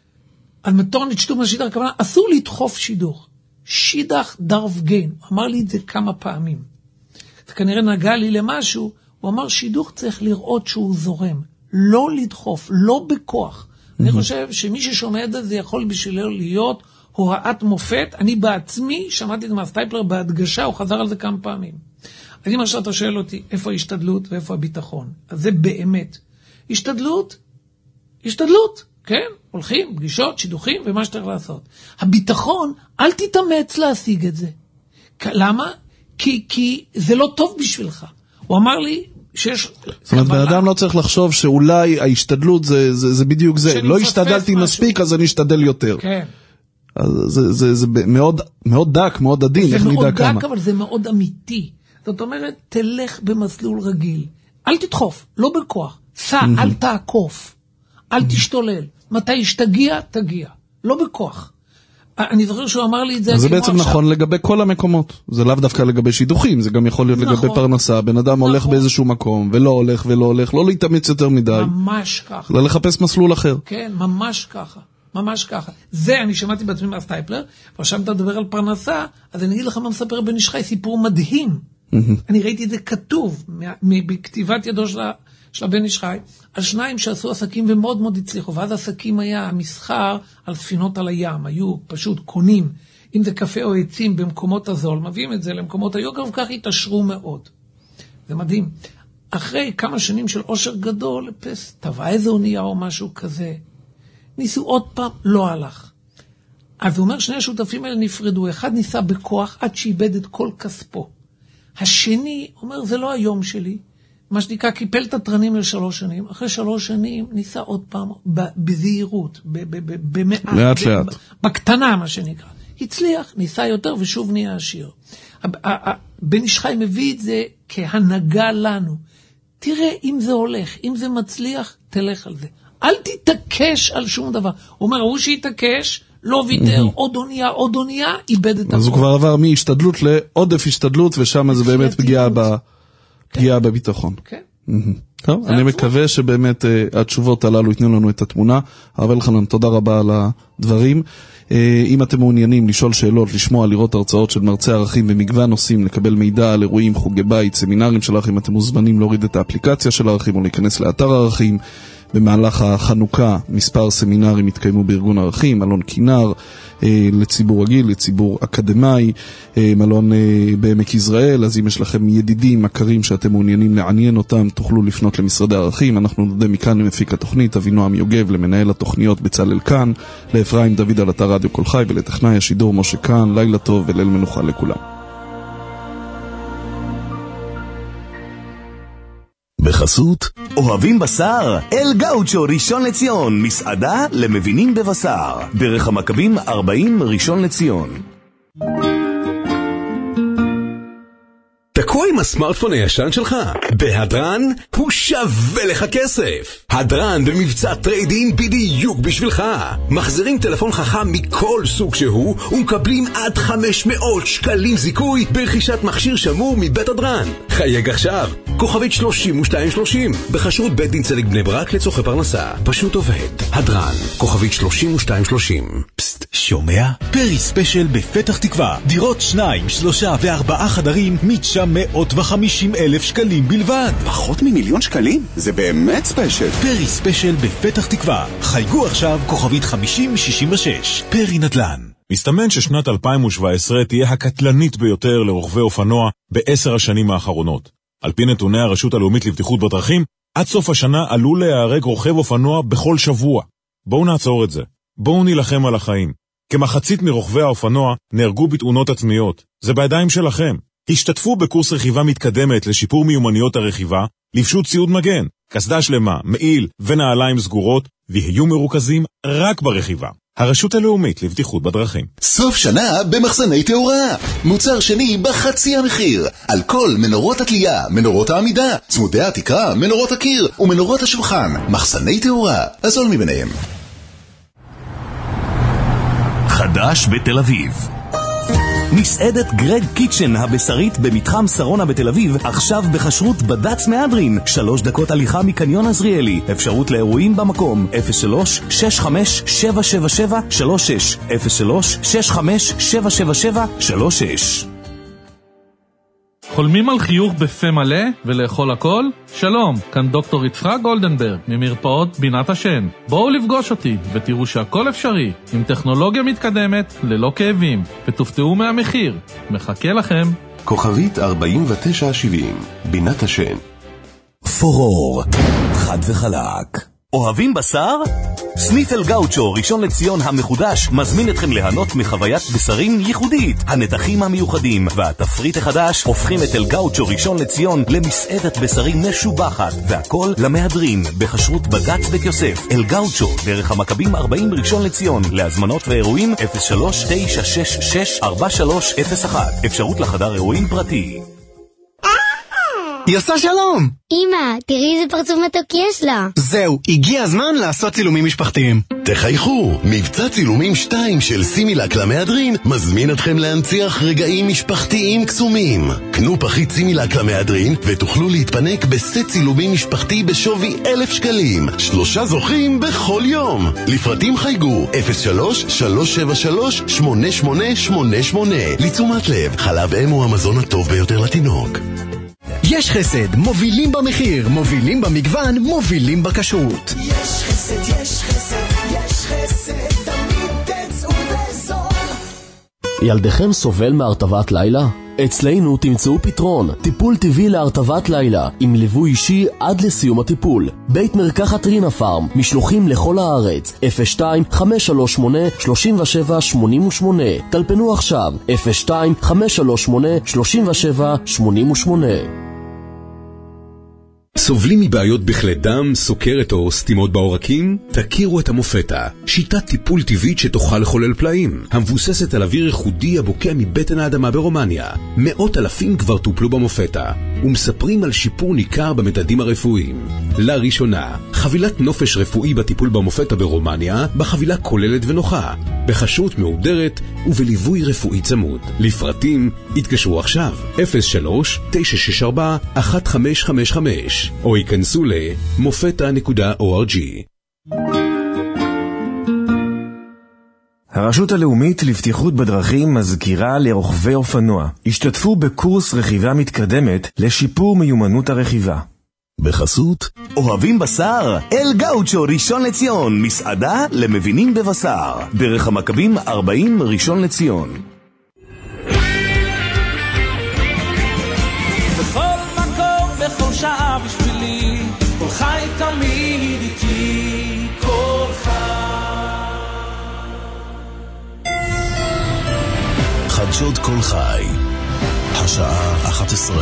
על מתורנית שטום השידך, הכוונה, אסור לדחוף שידוך. שידך דרב גן. הוא אמר לי את זה כמה פעמים. זה כנראה נגע לי למשהו, הוא אמר שידוך צריך לראות שהוא זורם. לא לדחוף, לא בכוח. Mm-hmm. אני חושב שמי ששומע את זה, זה יכול בשבילו להיות הוראת מופת. אני בעצמי שמעתי את מהסטייפלר בהדגשה, הוא חזר על זה כמה פעמים. אז אם עכשיו אתה שואל אותי, איפה ההשתדלות ואיפה הביטחון? אז זה באמת. השתדלות, השתדלות. כן, הולכים, פגישות, שידוכים, ומה שצריך לעשות. הביטחון, אל תתאמץ להשיג את זה. למה? כי, כי זה לא טוב בשבילך. הוא אמר לי שיש... זאת אומרת, בן אדם לא צריך לחשוב שאולי ההשתדלות זה, זה, זה בדיוק זה. לא השתדלתי מספיק, אז אני אשתדל יותר. כן. אז זה, זה, זה מאוד, מאוד דק, מאוד עדין, איך נדע כמה. זה מאוד דק, אבל זה מאוד אמיתי. זאת אומרת, תלך במסלול רגיל. אל תדחוף, לא בכוח. סע, אל תעקוף. אל תשתולל. מתי שתגיע, תגיע. לא בכוח. אני זוכר שהוא אמר לי את זה. זה בעצם נכון לגבי כל המקומות. זה לאו דווקא לגבי שידוכים, זה גם יכול להיות לגבי פרנסה. בן אדם הולך באיזשהו מקום, ולא הולך ולא הולך, לא להתאמץ יותר מדי. ממש ככה. לא לחפש מסלול אחר. כן, ממש ככה. ממש ככה. זה אני שמעתי בעצמי מהסטייפלר, ועכשיו אתה מדבר על פרנסה, אז אני אגיד לך מה מספר בן איש חי, סיפור מדהים. אני ראיתי את זה כתוב, בכתיבת ידו של של הבן איש חי, על שניים שעשו עסקים ומאוד מאוד הצליחו, ואז עסקים היה המסחר על ספינות על הים, היו פשוט קונים, אם זה קפה או עצים במקומות הזול, מביאים את זה למקומות היוקר, וכך התעשרו מאוד. זה מדהים. אחרי כמה שנים של עושר גדול, פס, טבע איזה אונייה או משהו כזה, ניסו עוד פעם, לא הלך. אז הוא אומר, שני השותפים האלה נפרדו, אחד ניסה בכוח עד שאיבד את כל כספו. השני אומר, זה לא היום שלי, מה שנקרא, קיפל את התרנים לשלוש שנים, אחרי שלוש שנים ניסה עוד פעם בזהירות, במעט, לאט לאט. בקטנה מה שנקרא. הצליח, ניסה יותר ושוב נהיה עשיר. בן איש חי מביא את זה כהנהגה לנו. תראה אם זה הולך, אם זה מצליח, תלך על זה. אל תתעקש על שום דבר. הוא אומר, הוא שיתעקש, לא ויתר, עוד אונייה, עוד אונייה, איבד את הכל. אז הוא כבר עבר מהשתדלות לעודף השתדלות, ושם זה באמת פגיעה ב... פגיעה בביטחון. כן. טוב, אני מקווה שבאמת התשובות הללו ייתנו לנו את התמונה. הרב אלחנן, תודה רבה על הדברים. אם אתם מעוניינים לשאול שאלות, לשמוע, לראות הרצאות של מרצי ערכים במגוון נושאים, לקבל מידע על אירועים, חוגי בית, סמינרים של ערכים, אתם מוזמנים להוריד את האפליקציה של ערכים או להיכנס לאתר ערכים. במהלך החנוכה מספר סמינרים התקיימו בארגון ערכים, מלון כינר אה, לציבור רגיל, לציבור אקדמי, אה, מלון אה, בעמק יזרעאל. אז אם יש לכם ידידים, מכרים שאתם מעוניינים לעניין אותם, תוכלו לפנות למשרדי ערכים. אנחנו נודה מכאן למפיק התוכנית אבינועם יוגב, למנהל התוכניות בצלאל כאן, לאפרים דוד על אתר רדיו כל חי, ולטכנאי השידור משה כאן. לילה טוב וליל מנוחה לכולם. בחסות אוהבים בשר? אל גאוצ'ו ראשון לציון, מסעדה למבינים בבשר, דרך המכבים ארבעים ראשון לציון. תקוע עם הסמארטפון הישן שלך? בהדרן הוא שווה לך כסף. הדרן במבצע טריידין בדיוק בשבילך. מחזירים טלפון חכם מכל סוג שהוא ומקבלים עד חמש מאות שקלים זיכוי ברכישת מכשיר שמור מבית הדרן. חייג עכשיו, כוכבית שלושים ושתיים שלושים, בחשרות בית דין צדק בני ברק לצורכי פרנסה. פשוט עובד. הדרן, כוכבית שלושים ושתיים שלושים. פסט, שומע? פרי ספיישל בפתח תקווה. דירות שניים, שלושה וארבעה חדרים מתשע מאות וחמישים אלף שקלים בלבד. פחות ממיליון שקלים? זה באמת ספיישל. פרי ספיישל בפתח תקווה. חייגו עכשיו כוכבית חמישים שישים ושש. פרי נדל"ן. מסתמן ששנת אלפיים שבע עשרה תהיה הקטלנית ביותר לרוכבי אופנוע בעשר השנים האחרונות. על פי נתוני הרשות הלאומית לבטיחות בדרכים, עד סוף השנה עלול להיהרג רוכב אופנוע בכל שבוע. בואו נעצור את זה. בואו נילחם על החיים. כמחצית מרוכבי האופנוע נהרגו בתאונות עצמיות. זה בידיים שלכם. השתתפו בקורס רכיבה מתקדמת לשיפור מיומנויות הרכיבה, לבשו ציוד מגן, קסדה שלמה, מעיל ונעליים סגורות, ויהיו מרוכזים רק ברכיבה. הרשות הלאומית לבטיחות בדרכים. סוף שנה במחסני תאורה. מוצר שני בחצי המחיר. על כל מנורות התלייה, מנורות העמידה, צמודי התקרה, מנורות הקיר ומנורות השולחן. מחסני תאורה, הזול מביניהם. חדש בתל אביב. מסעדת גרג קיצ'ן הבשרית במתחם שרונה בתל אביב, עכשיו בחשרות בד"ץ מהדרין, שלוש דקות הליכה מקניון עזריאלי. אפשרות לאירועים במקום אפס שלוש שש חמש שבע שבע שבע שלוש שש אפס שלוש שש חמש שבע שבע שבע שלוש שש. חולמים על חיוך בפה מלא ולאכול הכל? שלום, כאן דוקטור יצחק גולדנברג ממרפאות בינת השן. בואו לפגוש אותי ותראו שהכל אפשרי עם טכנולוגיה מתקדמת ללא כאבים, ותופתעו מהמחיר. מחכה לכם. כוכבית ארבעים ותשע שבעים, בינת השן. פורור, חד וחלק. אוהבים בשר? סניף אל גאוצ'ו ראשון לציון המחודש מזמין אתכם ליהנות מחוויית בשרים ייחודית. הנתחים המיוחדים והתפריט החדש הופכים את אל גאוצ'ו ראשון לציון למסעדת בשרים משובחת, והכל למהדרין בחשרות בד"ץ בית יוסף. אל גאוצ'ו דרך המכבים ארבעים ראשון לציון. להזמנות ואירועים אפס שלוש תשע שש שש ארבע שלוש אפס אחת. אפשרות לחדר אירועים פרטי. יוסה שלום! אמא, תראי איזה פרצוף מתוק יש לה. זהו, הגיע הזמן לעשות צילומים משפחתיים. תחייכו, מבצע צילומים שתיים של סימילק למהדרין מזמין אתכם להנציח רגעים משפחתיים קסומים. קנו פחית סימילק למהדרין ותוכלו להתפנק בסט צילומים משפחתי בשווי אלף שקלים. שלושה זוכים בכל יום. לפרטים חייגו אפס שלוש שלוש שבע שלוש שמונה שמונה שמונה שמונה. לתשומת לב, חלב אם הוא המזון הטוב ביותר לתינוק. יש חסד, מובילים במחיר, מובילים במגוון, מובילים בכשרות. יש חסד, יש חסד, יש חסד, תמיד תצאו בזול. ילדיכם סובל מהרטבת לילה? אצלנו תמצאו פתרון, טיפול טבעי להרטבת לילה, עם ליווי אישי עד לסיום הטיפול. בית מרקחת רינה פארם, משלוחים לכל הארץ, אפס שתיים חמש שלוש שמונה שלוש שבע שמונה שמונה. טלפנו עכשיו, אפס שתיים חמש שלוש שמונה שלוש שבע שמונה שמונה. סובלים מבעיות בכלי דם, סוכרת או סתימות בעורקים? תכירו את המופטה, שיטת טיפול טבעית שתוכל לחולל פלאים, המבוססת על אוויר ייחודי הבוקע מבטן האדמה ברומניה. מאות אלפים כבר טופלו במופטה. ומספרים על שיפור ניכר במדדים הרפואיים. לראשונה, חבילת נופש רפואי בטיפול במופתא ברומניה, בחבילה כוללת ונוחה, בחשות מאודרת ובליווי רפואי צמוד. לפרטים, התקשרו עכשיו אפס שלוש תשע שש ארבע אחת חמש חמש חמש או ייכנסו ל-מופתא נקודה או אר ג'י. הרשות הלאומית לבטיחות בדרכים מזכירה לרוכבי אופנוע. השתתפו בקורס רכיבה מתקדמת לשיפור מיומנות הרכיבה. בחסות אוהבים בשר? אל גאוצ'ו ראשון לציון, מסעדה למבינים בבשר. דרך המכבים ארבעים ראשון לציון. בכל מקום, בכל שעה בשבילי, כל חי תמיד איתי, כל חי. חדשות כל חי, השעה אחת עשרה.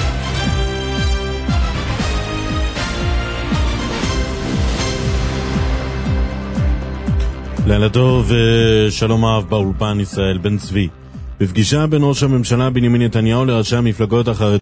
לילה טוב ושלום אהב באולפן ישראל בן צבי. בפגישה בין ראש הממשלה בנימין נתניהו לראשי המפלגות החרדיות